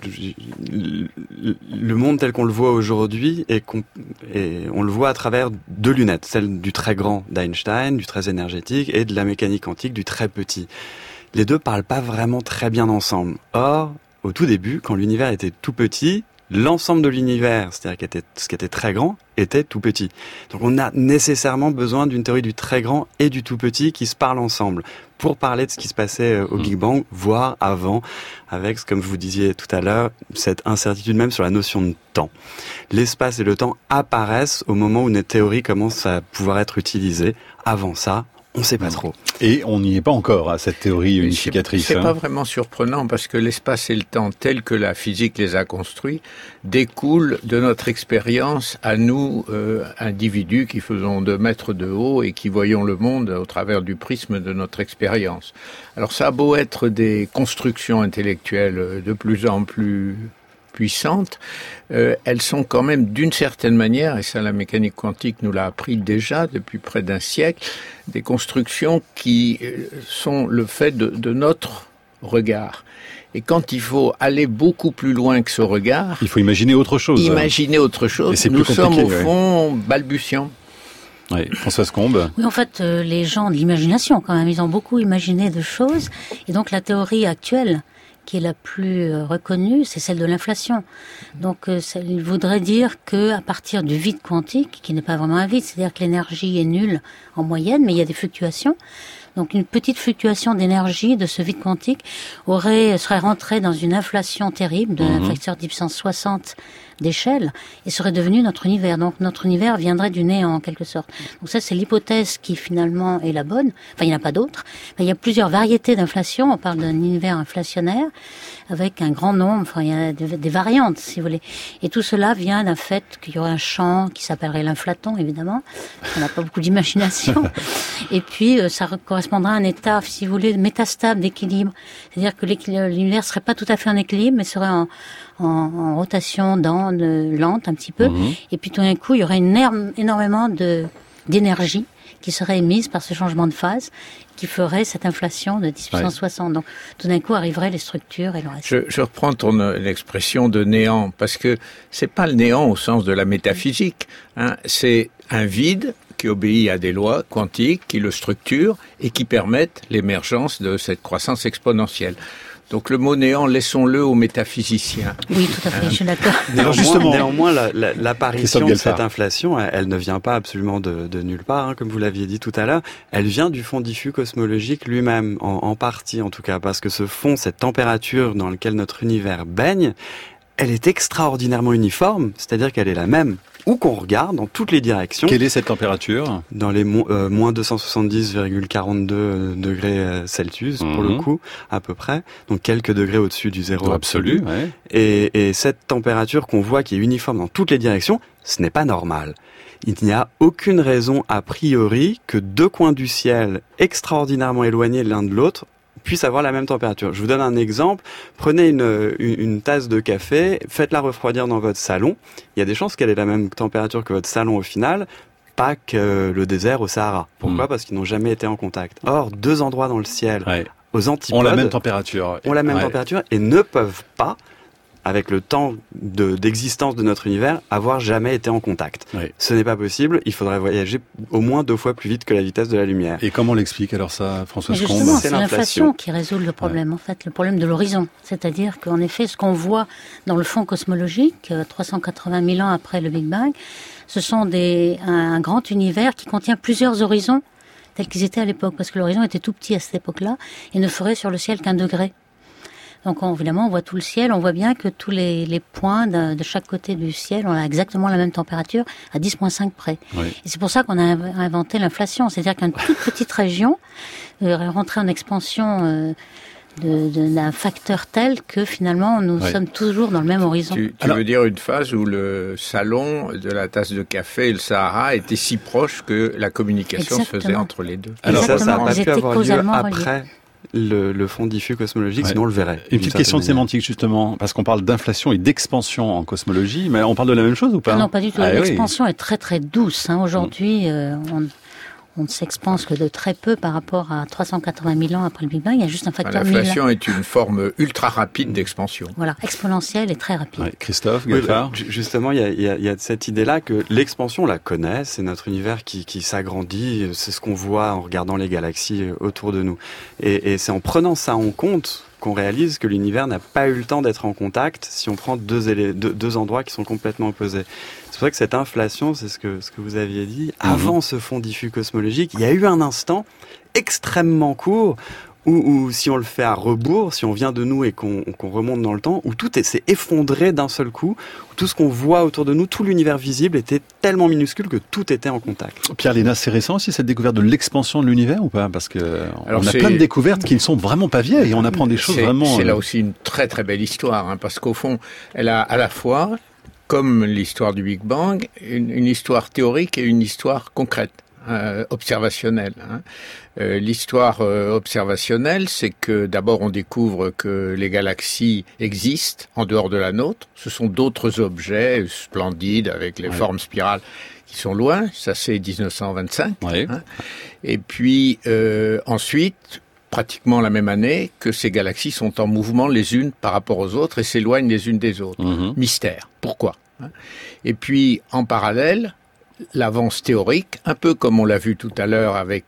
le monde tel qu'on le voit aujourd'hui et on le voit à travers deux lunettes, celle du très grand d'Einstein, du très énergétique, et de la mécanique quantique du très petit. Les deux parlent pas vraiment très bien ensemble. Or, au tout début, quand l'univers était tout petit, l'ensemble de l'univers, c'est-à-dire ce qui était très grand, était tout petit. Donc on a nécessairement besoin d'une théorie du très grand et du tout petit qui se parlent ensemble pour parler de ce qui se passait au Big Bang, voire avant, avec, comme vous disiez tout à l'heure, cette incertitude même sur la notion de temps. L'espace et le temps apparaissent au moment où notre théorie commence à pouvoir être utilisée. Avant ça, on ne sait pas trop. Et on n'y est pas encore à cette théorie unificatrice. C'est pas vraiment surprenant parce que l'espace et le temps tels que la physique les a construits découlent de notre expérience à nous, individus qui faisons 2 mètres de haut et qui voyons le monde au travers du prisme de notre expérience. Alors ça a beau être des constructions intellectuelles de plus en plus puissantes, elles sont quand même d'une certaine manière, et ça la mécanique quantique nous l'a appris déjà depuis près d'un siècle, des constructions qui sont le fait de notre regard. Et quand il faut aller beaucoup plus loin que ce regard... Il faut imaginer autre chose. Nous sommes au fond balbutiants. Oui, Françoise Combe. Oui, en fait, les gens de l'imagination, quand même, ils ont beaucoup imaginé de choses. Et donc la théorie actuelle, qui est la plus reconnue, c'est celle de l'inflation. Donc, ça voudrait dire que à partir du vide quantique, qui n'est pas vraiment un vide, c'est-à-dire que l'énergie est nulle en moyenne, mais il y a des fluctuations. Donc une petite fluctuation d'énergie de ce vide quantique serait rentrée dans une inflation terrible d'un facteur 10 puissance 60 d'échelle et serait devenu notre univers. Donc notre univers viendrait du néant en quelque sorte. Donc ça c'est l'hypothèse qui finalement est la bonne. Enfin il n'y en a pas d'autres. Il y a plusieurs variétés d'inflation. On parle d'un univers inflationnaire avec un grand nombre. Enfin il y a des variantes si vous voulez. Et tout cela vient d'un fait qu'il y aurait un champ qui s'appellerait l'inflaton évidemment. On n'a pas beaucoup d'imagination. Et puis ça correspondra à un état si vous voulez métastable d'équilibre. C'est-à-dire que l'univers serait pas tout à fait en équilibre mais serait en rotation lente un petit peu, et puis tout d'un coup il y aurait énormément d'énergie qui serait émise par ce changement de phase qui ferait cette inflation de 10 puissance 60. Donc tout d'un coup arriveraient les structures et le reste. Je reprends ton expression de néant, parce que c'est pas le néant au sens de la métaphysique, hein, c'est un vide qui obéit à des lois quantiques, qui le structurent et qui permettent l'émergence de cette croissance exponentielle. Donc le mot néant, laissons-le aux métaphysiciens. Oui, tout à fait, je suis d'accord. Néanmoins, l'apparition de cette inflation, elle ne vient pas absolument de nulle part, hein, comme vous l'aviez dit tout à l'heure. Elle vient du fond diffus cosmologique lui-même, en partie en tout cas, parce que ce fond, cette température dans laquelle notre univers baigne, elle est extraordinairement uniforme, c'est-à-dire qu'elle est la même où qu'on regarde, dans toutes les directions. Quelle est cette température ? Dans les moins 270,42 degrés Celsius, pour le coup, à peu près. Donc quelques degrés au-dessus du zéro absolu. Ouais. Et cette température qu'on voit qui est uniforme dans toutes les directions, ce n'est pas normal. Il n'y a aucune raison a priori que deux coins du ciel extraordinairement éloignés l'un de l'autre puissent avoir la même température. Je vous donne un exemple. Prenez une tasse de café, faites-la refroidir dans votre salon. Il y a des chances qu'elle ait la même température que votre salon au final, pas que le désert au Sahara. Pourquoi ? Parce qu'ils n'ont jamais été en contact. Or, deux endroits dans le ciel, aux antipodes, ont la même température. Température et ne peuvent pas, avec le temps d'existence de notre univers, avoir jamais été en contact. Oui. Ce n'est pas possible, il faudrait voyager au moins 2 fois plus vite que la vitesse de la lumière. Et comment on l'explique alors ça, Françoise Combe ? C'est l'inflation qui résout le problème, en fait, le problème de l'horizon. C'est-à-dire qu'en effet, ce qu'on voit dans le fond cosmologique, 380 000 ans après le Big Bang, ce sont un grand univers qui contient plusieurs horizons tels qu'ils étaient à l'époque, parce que l'horizon était tout petit à cette époque-là et ne ferait sur le ciel qu'1 degré. Donc évidemment, on voit tout le ciel, on voit bien que tous les points de chaque côté du ciel ont exactement la même température à 10,5 près. Oui. Et c'est pour ça qu'on a inventé l'inflation, c'est-à-dire qu'une toute petite région rentrait en expansion d'un facteur tel que finalement nous sommes toujours dans le même horizon. Tu veux dire une phase où le salon de la tasse de café et le Sahara étaient si proches que la communication se faisait entre les deux. Alors ça n'a pas pu avoir lieu après le fond diffus cosmologique, sinon on le verrait. Une petite question de sémantique justement, parce qu'on parle d'inflation et d'expansion en cosmologie, mais on parle de la même chose ou pas ? Non, pas du tout. L'expansion est très très douce. Aujourd'hui, on ne s'expanse que de très peu par rapport à 380 000 ans après le Big Bang. Il y a juste un facteur 1000. L'inflation est une forme ultra rapide d'expansion. Voilà, exponentielle et très rapide. Ouais, Christophe, Gaffard. Justement, il y a cette idée-là que l'expansion, on la connaît, c'est notre univers qui s'agrandit, c'est ce qu'on voit en regardant les galaxies autour de nous. Et c'est en prenant ça en compte qu'on réalise que l'univers n'a pas eu le temps d'être en contact si on prend deux endroits qui sont complètement opposés. C'est pour ça que cette inflation, c'est ce que vous aviez dit, avant ce fond diffus cosmologique, il y a eu un instant extrêmement court où si on le fait à rebours, si on vient de nous et qu'on remonte dans le temps, où tout s'est effondré d'un seul coup, où tout ce qu'on voit autour de nous, tout l'univers visible était tellement minuscule que tout était en contact. Pierre Léna, c'est récent aussi cette découverte de l'expansion de l'univers ou pas ? Parce que on a plein de découvertes qui ne sont vraiment pas vieilles et on apprend des choses vraiment... C'est là aussi une très très belle histoire, hein, parce qu'au fond, elle a à la fois, comme l'histoire du Big Bang, une histoire théorique et une histoire concrète. Observationnelle. Hein. L'histoire observationnelle, c'est que d'abord on découvre que les galaxies existent en dehors de la nôtre. Ce sont d'autres objets splendides avec les formes spirales qui sont loin. Ça c'est 1925. Ouais. Hein. Et puis ensuite, pratiquement la même année, que ces galaxies sont en mouvement les unes par rapport aux autres et s'éloignent les unes des autres. Mystère. Pourquoi ? Hein. Et puis en parallèle, l'avance théorique, un peu comme on l'a vu tout à l'heure avec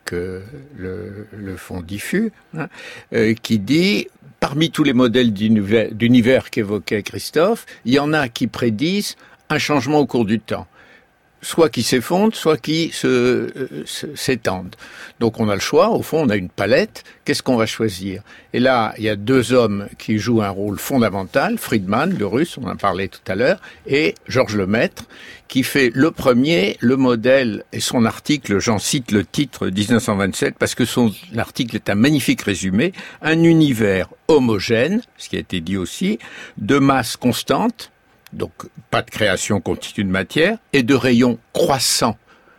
le fond diffus, hein, qui dit, parmi tous les modèles d'univers qu'évoquait Christophe, il y en a qui prédisent un changement au cours du temps. soit qui s'effondrent, soit qui s'étendent. Donc on a le choix, au fond on a une palette, qu'est-ce qu'on va choisir? Et là, il y a deux hommes qui jouent un rôle fondamental, Friedman, le russe, on en parlait tout à l'heure, et Georges Lemaître, qui fait le premier, le modèle, et son article, j'en cite le titre 1927, parce que l'article est un magnifique résumé, un univers homogène, ce qui a été dit aussi, de masse constante, donc pas de création continue de matière, et de rayons croissants,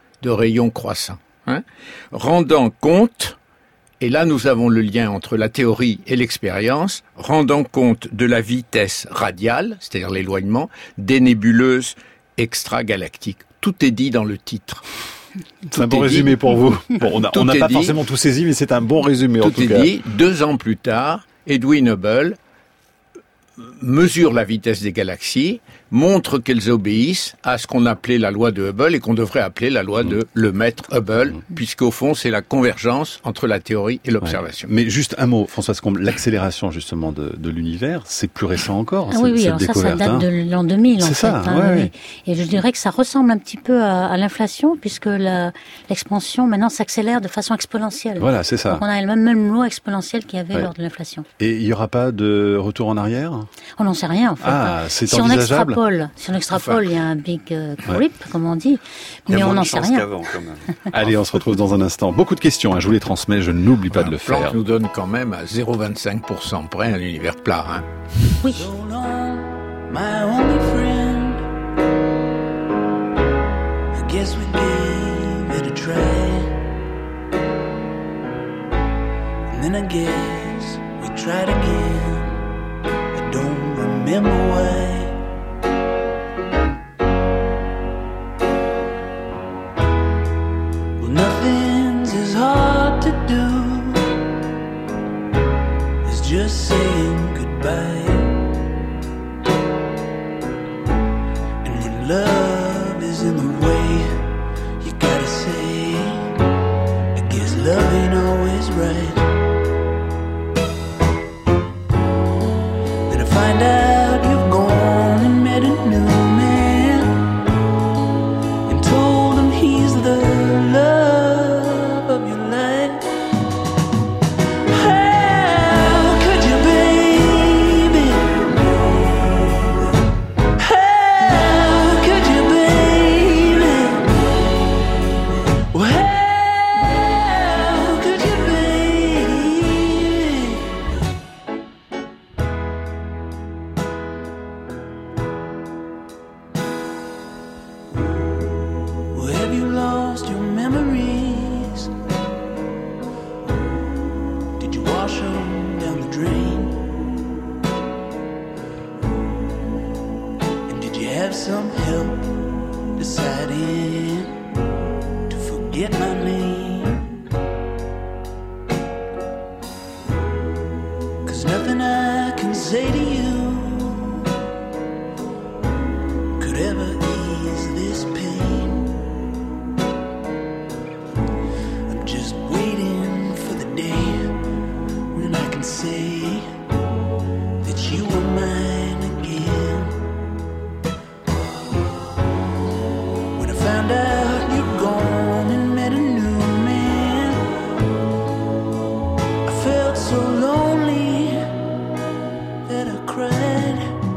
rendant compte, et là nous avons le lien entre la théorie et l'expérience, rendant compte de la vitesse radiale, c'est-à-dire l'éloignement, des nébuleuses extragalactiques. Tout est dit dans le titre. C'est un bon résumé pour vous. Bon, on n'a pas forcément tout saisi, mais c'est un bon résumé en tout cas. Tout est dit. 2 ans plus tard, Edwin Hubble mesure la vitesse des galaxies, montre qu'elles obéissent à ce qu'on appelait la loi de Hubble et qu'on devrait appeler la loi de Lemaître-Hubble, puisqu'au fond, c'est la convergence entre la théorie et l'observation. Ouais. Mais juste un mot, Françoise Combe, l'accélération justement de l'univers, c'est plus récent encore, oui, cette découverte. Ça date de l'an 2000 en fait. C'est ça, oui. Et je dirais que ça ressemble un petit peu à l'inflation, puisque l'expansion maintenant s'accélère de façon exponentielle. Voilà, c'est ça. Donc on a la même loi exponentielle qu'il y avait lors de l'inflation. Et il n'y aura pas de retour en arrière? On n'en sait rien en fait. C'est envisageable. Si on extrapole, il y a un big creep, comme on dit, mais on n'en sait rien. Quand même. Allez, on se retrouve dans un instant. Beaucoup de questions, je vous les transmets, je n'oublie pas de le faire. Planck nous donne quand même à 0,25% près un univers plat. Oui. So long, my only friend. I guess we gave it a try. And then I guess we tried again. I don't remember why. Well, nothing's as hard to do as just saying goodbye. And when love is in the way, you gotta say, I guess love ain't always right. Then I find out you've gone and met a new man and told him he's the love of your life. How could you, baby? How could you, baby? Well, how could you, baby? Well, have you lost your memories? Did you wash them down the drain? And did you have some help deciding to forget my name? 'Cause nothing I can say to you could ever ease this pain. I'm just waiting for the day when I can say that you are mine again. When I found out you'd gone and met a new man, I felt so lonely that I cried.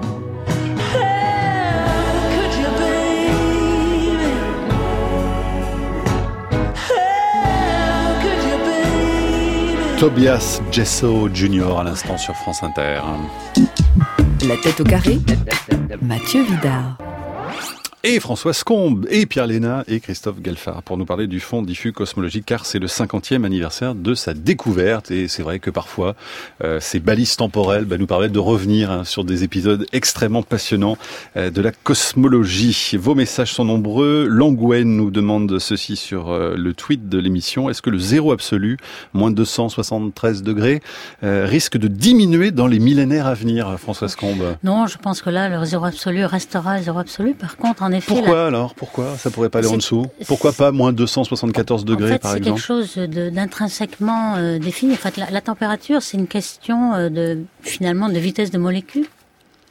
How could you, baby? How could you, baby? Tobias Jesso Jr. à l'instant sur France Inter. La tête au carré, Mathieu Vidard. Et Françoise Combe, et Pierre Léna, et Christophe Galfard, pour nous parler du fonds diffus cosmologique, car c'est le 50e anniversaire de sa découverte, et c'est vrai que parfois, ces balises temporelles nous permettent de revenir sur des épisodes extrêmement passionnants de la cosmologie. Vos messages sont nombreux. Langwen nous demande ceci sur le tweet de l'émission. Est-ce que le zéro absolu, moins 273 degrés, risque de diminuer dans les millénaires à venir, Françoise Combe? Non, je pense que là, le zéro absolu restera zéro absolu. Par contre, en effet... Pourquoi alors? Pourquoi ça pourrait pas aller en dessous? Pourquoi pas moins 274 degrés, par exemple? En fait, c'est quelque chose d'intrinsèquement défini. En fait, la température, c'est une question finalement de vitesse de molécules.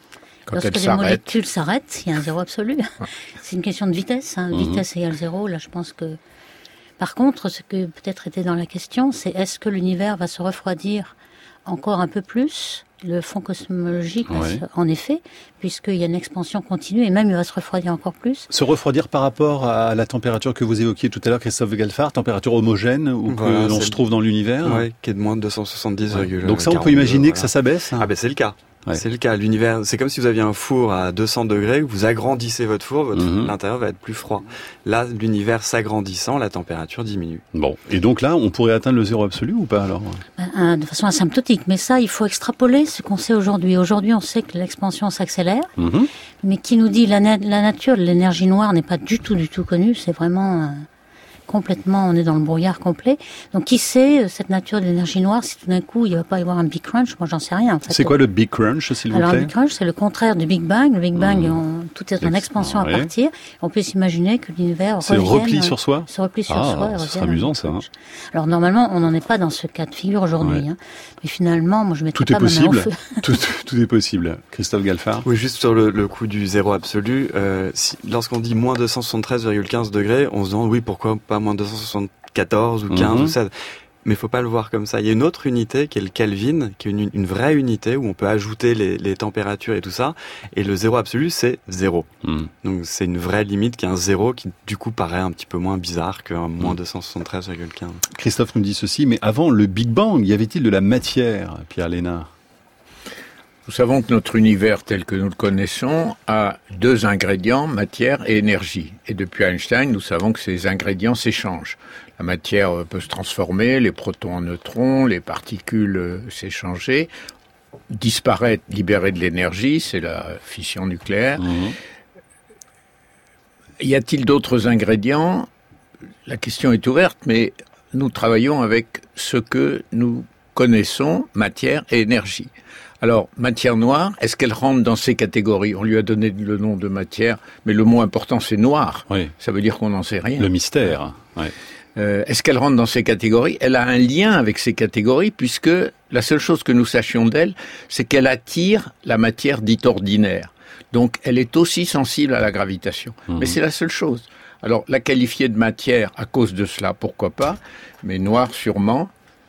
Lorsque les molécules s'arrêtent, il y a un zéro absolu. C'est une question de vitesse. Vitesse égale zéro. Là, je pense que... Par contre, ce que peut-être était dans la question, c'est est-ce que l'univers va se refroidir encore un peu plus ? Le fond cosmologique, en effet, puisqu'il y a une expansion continue et même il va se refroidir encore plus. Se refroidir par rapport à la température que vous évoquiez tout à l'heure, Christophe Galfard, température homogène ou que l'on se trouve dans l'univers. Oui, qui est de moins de 270,42. Donc ça, on peut imaginer que ça s'abaisse. C'est le cas. C'est le cas. L'univers, c'est comme si vous aviez un four à 200 degrés, vous agrandissez votre four, l'intérieur va être plus froid. Là, l'univers s'agrandissant, la température diminue. Bon. Et donc là, on pourrait atteindre le zéro absolu ou pas alors ? De façon asymptotique. Mais ça, il faut extrapoler ce qu'on sait aujourd'hui. Aujourd'hui, on sait que l'expansion s'accélère. Mais qui nous dit la nature de l'énergie noire n'est pas du tout connue. C'est vraiment... complètement, on est dans le brouillard complet. Donc, qui sait cette nature de l'énergie noire si tout d'un coup, il ne va pas y avoir un Big Crunch? Moi, j'en sais rien, en fait. C'est quoi le Big Crunch, s'il vous plaît? Alors, le Big Crunch, c'est le contraire du Big Bang. Le Big Bang, tout est en expansion à partir. On peut s'imaginer que l'univers se replie sur soi? Se replie sur soi. C'est amusant, ça. Alors, normalement, on n'en est pas dans ce cas de figure aujourd'hui. Mais finalement, moi, je mettrais pas ma main au feu. Tout est possible. Christophe Galfard? Oui, juste sur le coup du zéro absolu. Lorsqu'on dit moins 273,15 degrés, on se demande, oui, pourquoi pas moins 274 ou 15 ou 16. Mais il faut pas le voir comme ça. Il y a une autre unité qui est le Kelvin, qui est une vraie unité où on peut ajouter les températures et tout ça. Et le zéro absolu, c'est 0. Donc c'est une vraie limite qui est un 0 qui du coup paraît un petit peu moins bizarre qu'un moins 273,15. Christophe nous dit ceci, mais avant le Big Bang, y avait-il de la matière, Pierre Lénard? Nous savons que notre univers tel que nous le connaissons a deux ingrédients, matière et énergie. Et depuis Einstein, nous savons que ces ingrédients s'échangent. La matière peut se transformer, les protons en neutrons, les particules s'échanger, disparaître, libérer de l'énergie, c'est la fission nucléaire. Y a-t-il d'autres ingrédients? La question est ouverte, mais nous travaillons avec ce que nous connaissons, matière et énergie. Alors, matière noire, est-ce qu'elle rentre dans ces catégories? On lui a donné le nom de matière, mais le mot important, c'est noir. Oui. Ça veut dire qu'on n'en sait rien. Le mystère. Oui. Est-ce qu'elle rentre dans ces catégories? Elle a un lien avec ces catégories, puisque la seule chose que nous sachions d'elle, c'est qu'elle attire la matière dite ordinaire. Donc, elle est aussi sensible à la gravitation. Mais c'est la seule chose. Alors, la qualifier de matière à cause de cela, pourquoi pas? Mais noir, sûrement,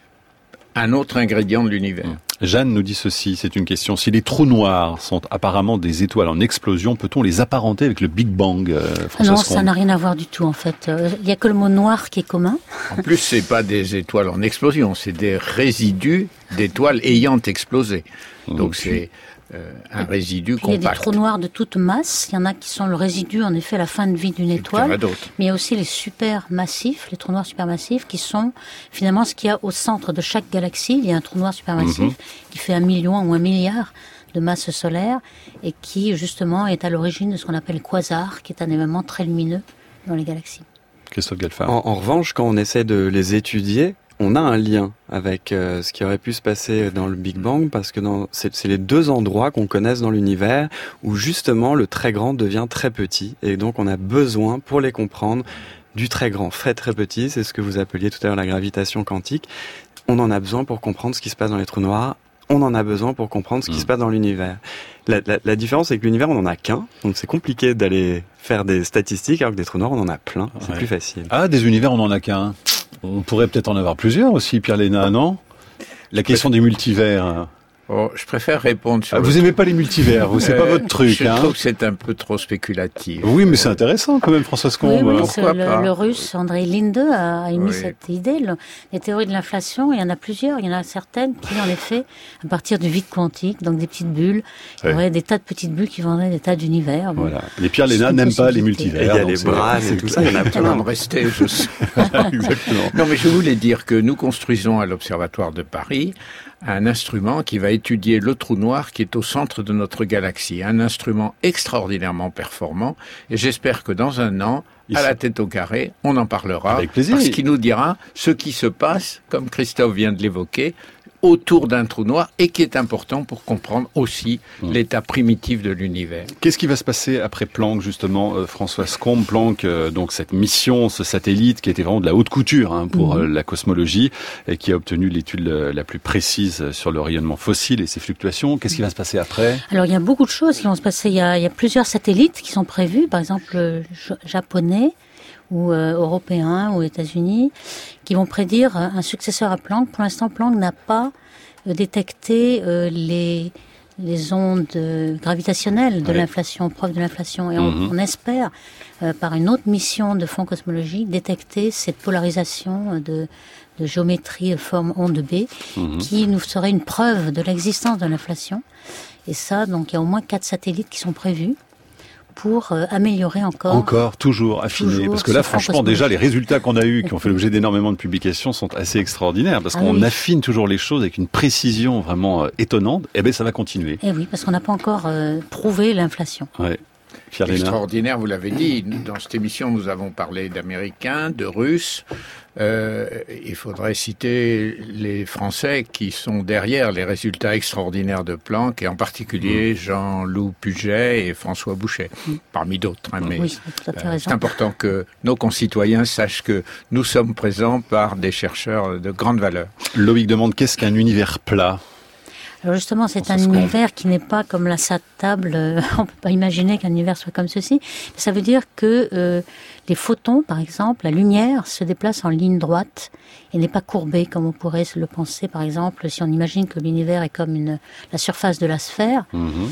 un autre ingrédient de l'univers. Jeanne nous dit ceci, c'est une question. Si les trous noirs sont apparemment des étoiles en explosion, peut-on les apparenter avec le Big Bang, Non, ça n'a rien à voir du tout, en fait. Il n'y a que le mot noir qui est commun. En plus, c'est pas des étoiles en explosion, c'est des résidus d'étoiles ayant explosé. Donc c'est un résidu compact. Il y a des trous noirs de toute masse. Il y en a qui sont le résidu, en effet, à la fin de vie d'une étoile. Mais il y a aussi les supermassifs, les trous noirs supermassifs, qui sont finalement ce qu'il y a au centre de chaque galaxie. Il y a un trou noir supermassif qui fait 1 million ou 1 milliard de masse solaire et qui, justement, est à l'origine de ce qu'on appelle quasar, qui est un événement très lumineux dans les galaxies. Christophe Galfard. En revanche, quand on essaie de les étudier, on a un lien avec ce qui aurait pu se passer dans le Big Bang, parce que c'est les deux endroits qu'on connaisse dans l'univers où justement le très grand devient très petit, et donc on a besoin, pour les comprendre, du très grand fait très petit. C'est ce que vous appeliez tout à l'heure la gravitation quantique. On en a besoin pour comprendre ce qui se passe dans les trous noirs. On en a besoin pour comprendre ce qui se passe dans l'univers. La différence, c'est que l'univers, on n'en a qu'un. Donc c'est compliqué d'aller faire des statistiques, alors que des trous noirs, on en a plein. C'est plus facile. Ah, des univers, on n'en a qu'un. On pourrait peut-être en avoir plusieurs aussi, Pierre Lénard, non? La question des multivers. Oh, je préfère répondre sur... Vous aimez pas les multivers, vous, c'est pas votre truc. Je trouve que c'est un peu trop spéculatif. Oui, mais c'est intéressant quand même, Françoise Combe. Oui, pourquoi pas? Le russe Andrei Linde a émis cette idée. Les théories de l'inflation, il y en a plusieurs. Il y en a certaines qui, en effet, à partir du vide quantique, donc des petites bulles, il y aurait des tas de petites bulles qui vendraient des tas d'univers. Voilà. Les Pierre Lénard n'aiment pas les multivers. Il y a les bras et tout ça, il y en a plein. Me rester, je sais. Exactement. Non, mais je voulais dire que nous construisons à l'Observatoire de Paris un instrument qui va étudier le trou noir qui est au centre de notre galaxie. Un instrument extraordinairement performant. Et j'espère que dans un an, à la tête au carré, on en parlera. Avec plaisir. Parce qu'il nous dira ce qui se passe, comme Christophe vient de l'évoquer, autour d'un trou noir et qui est important pour comprendre aussi l'état primitif de l'univers. Qu'est-ce qui va se passer après Planck, justement, Françoise Combe? Planck, donc cette mission, ce satellite qui était vraiment de la haute couture pour la cosmologie et qui a obtenu l'étude la plus précise sur le rayonnement fossile et ses fluctuations. Qu'est-ce qui va se passer après? Alors il y a beaucoup de choses qui vont se passer. Il y a plusieurs satellites qui sont prévus, par exemple japonais ou européens ou États-Unis, qui vont prédire un successeur à Planck. Pour l'instant, Planck n'a pas détecté les ondes gravitationnelles de l'inflation, preuve de l'inflation. Et on espère, par une autre mission de fond cosmologique, détecter cette polarisation de géométrie forme onde B, qui nous serait une preuve de l'existence de l'inflation. Et ça, donc, il y a au moins 4 satellites qui sont prévus pour améliorer encore, toujours affiner. Parce que là, franchement, déjà, les résultats qu'on a eus, qui ont fait l'objet d'énormément de publications, sont assez extraordinaires. Parce qu'on affine toujours les choses avec une précision vraiment étonnante. Eh bien, ça va continuer. Eh oui, parce qu'on n'a pas encore prouvé l'inflation. Ouais. Extraordinaire, vous l'avez dit. Dans cette émission, nous avons parlé d'Américains, de Russes. Il faudrait citer les Français qui sont derrière les résultats extraordinaires de Planck, et en particulier Jean-Loup Puget et François Bouchet, parmi d'autres. Mais c'est important que nos concitoyens sachent que nous sommes présents par des chercheurs de grande valeur. Loïc demande, qu'est-ce qu'un univers plat ? Alors justement, c'est un univers qui n'est pas comme la table. On peut pas imaginer qu'un univers soit comme ceci. Ça veut dire que les photons, par exemple, la lumière se déplace en ligne droite et n'est pas courbée comme on pourrait le penser. Par exemple, si on imagine que l'univers est comme la surface de la sphère,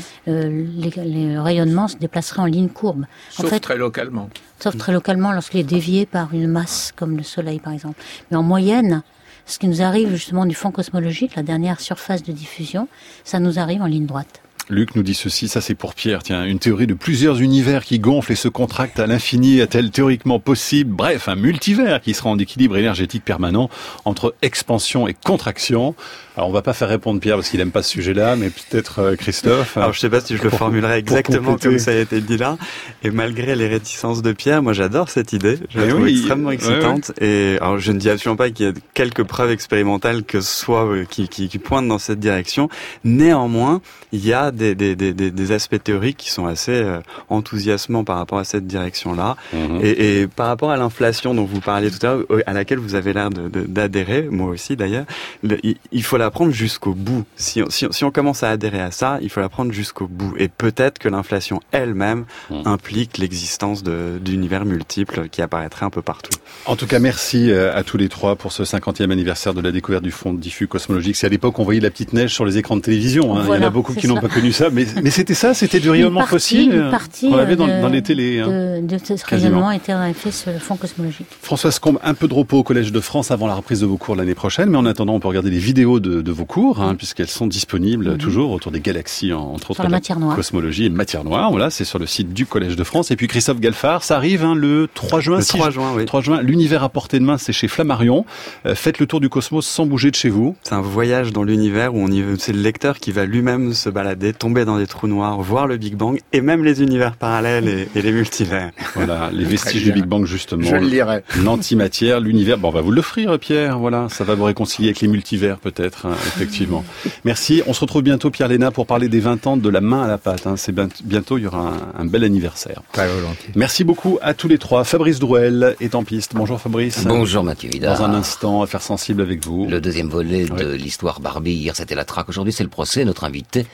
les rayonnements se déplaceraient en ligne courbe. Sauf très localement. Sauf très localement lorsqu'il est dévié par une masse comme le Soleil, par exemple. Mais en moyenne, ce qui nous arrive justement du fond cosmologique, la dernière surface de diffusion, ça nous arrive en ligne droite. Luc nous dit ceci, ça c'est pour Pierre, tiens, une théorie de plusieurs univers qui gonflent et se contractent à l'infini est-elle théoriquement possible? Bref, un multivers qui sera en équilibre énergétique permanent entre expansion et contraction. Alors on va pas faire répondre Pierre parce qu'il aime pas ce sujet-là, mais peut-être Christophe. Alors je sais pas si je le formulerai exactement comme ça a été dit là. Et malgré les réticences de Pierre, moi j'adore cette idée. Je la trouve extrêmement excitante. Et alors je ne dis absolument pas qu'il y a quelques preuves expérimentales que ce soit qui pointent dans cette direction. Néanmoins, il y a des aspects théoriques qui sont assez enthousiasmants par rapport à cette direction-là. Et par rapport à l'inflation dont vous parliez tout à l'heure, à laquelle vous avez l'air d'adhérer, moi aussi d'ailleurs, il faut la prendre jusqu'au bout. Si on commence à adhérer à ça, il faut la prendre jusqu'au bout. Et peut-être que l'inflation elle-même implique l'existence d'univers multiples qui apparaîtraient un peu partout. En tout cas, merci à tous les trois pour ce 50e anniversaire de la découverte du fond diffus cosmologique. C'est à l'époque on voyait la petite neige sur les écrans de télévision. Voilà, il y en a beaucoup qui n'ont pas connu ça, mais c'était ça, c'était du rayonnement fossile. Une partie on l'avait dans les télés. De ce rayonnement était en effet sur le fond cosmologique. Françoise Combe, un peu de repos au Collège de France avant la reprise de vos cours l'année prochaine, mais en attendant, on peut regarder les vidéos de vos cours, puisqu'elles sont disponibles toujours autour des galaxies, entre autres la cosmologie et matière noire. Voilà, c'est sur le site du Collège de France. Et puis Christophe Galfard, ça arrive le 3 juin. Le 3 juin, oui. 3 juin, l'univers à portée de main, c'est chez Flammarion. Faites le tour du cosmos sans bouger de chez vous. C'est un voyage dans l'univers où c'est le lecteur qui va lui-même se balader, tomber dans des trous noirs, voir le Big Bang et même les univers parallèles et les multivers. Voilà, les vestiges du Big Bang justement. Je le lirai. L'antimatière, l'univers. Bon, on va vous l'offrir, Pierre. Voilà, ça va vous réconcilier avec les multivers peut-être, effectivement. Merci. On se retrouve bientôt, Pierre Léna, pour parler des 20 ans de la main à la pâte. C'est bientôt, il y aura un bel anniversaire. Très volontiers. Merci beaucoup à tous les trois. Fabrice Drouel est en piste. Bonjour Fabrice. Bonjour Mathieu Vidard. Dans un instant, affaire sensible avec vous. Le deuxième volet de l'histoire Barbie. Hier, c'était la traque. Aujourd'hui, c'est le procès. Notre invité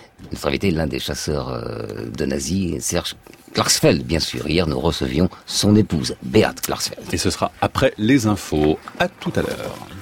est l'un des chasseurs de nazis, Serge Klarsfeld, bien sûr. Hier, nous recevions son épouse, Beate Klarsfeld. Et ce sera après les infos. À tout à l'heure.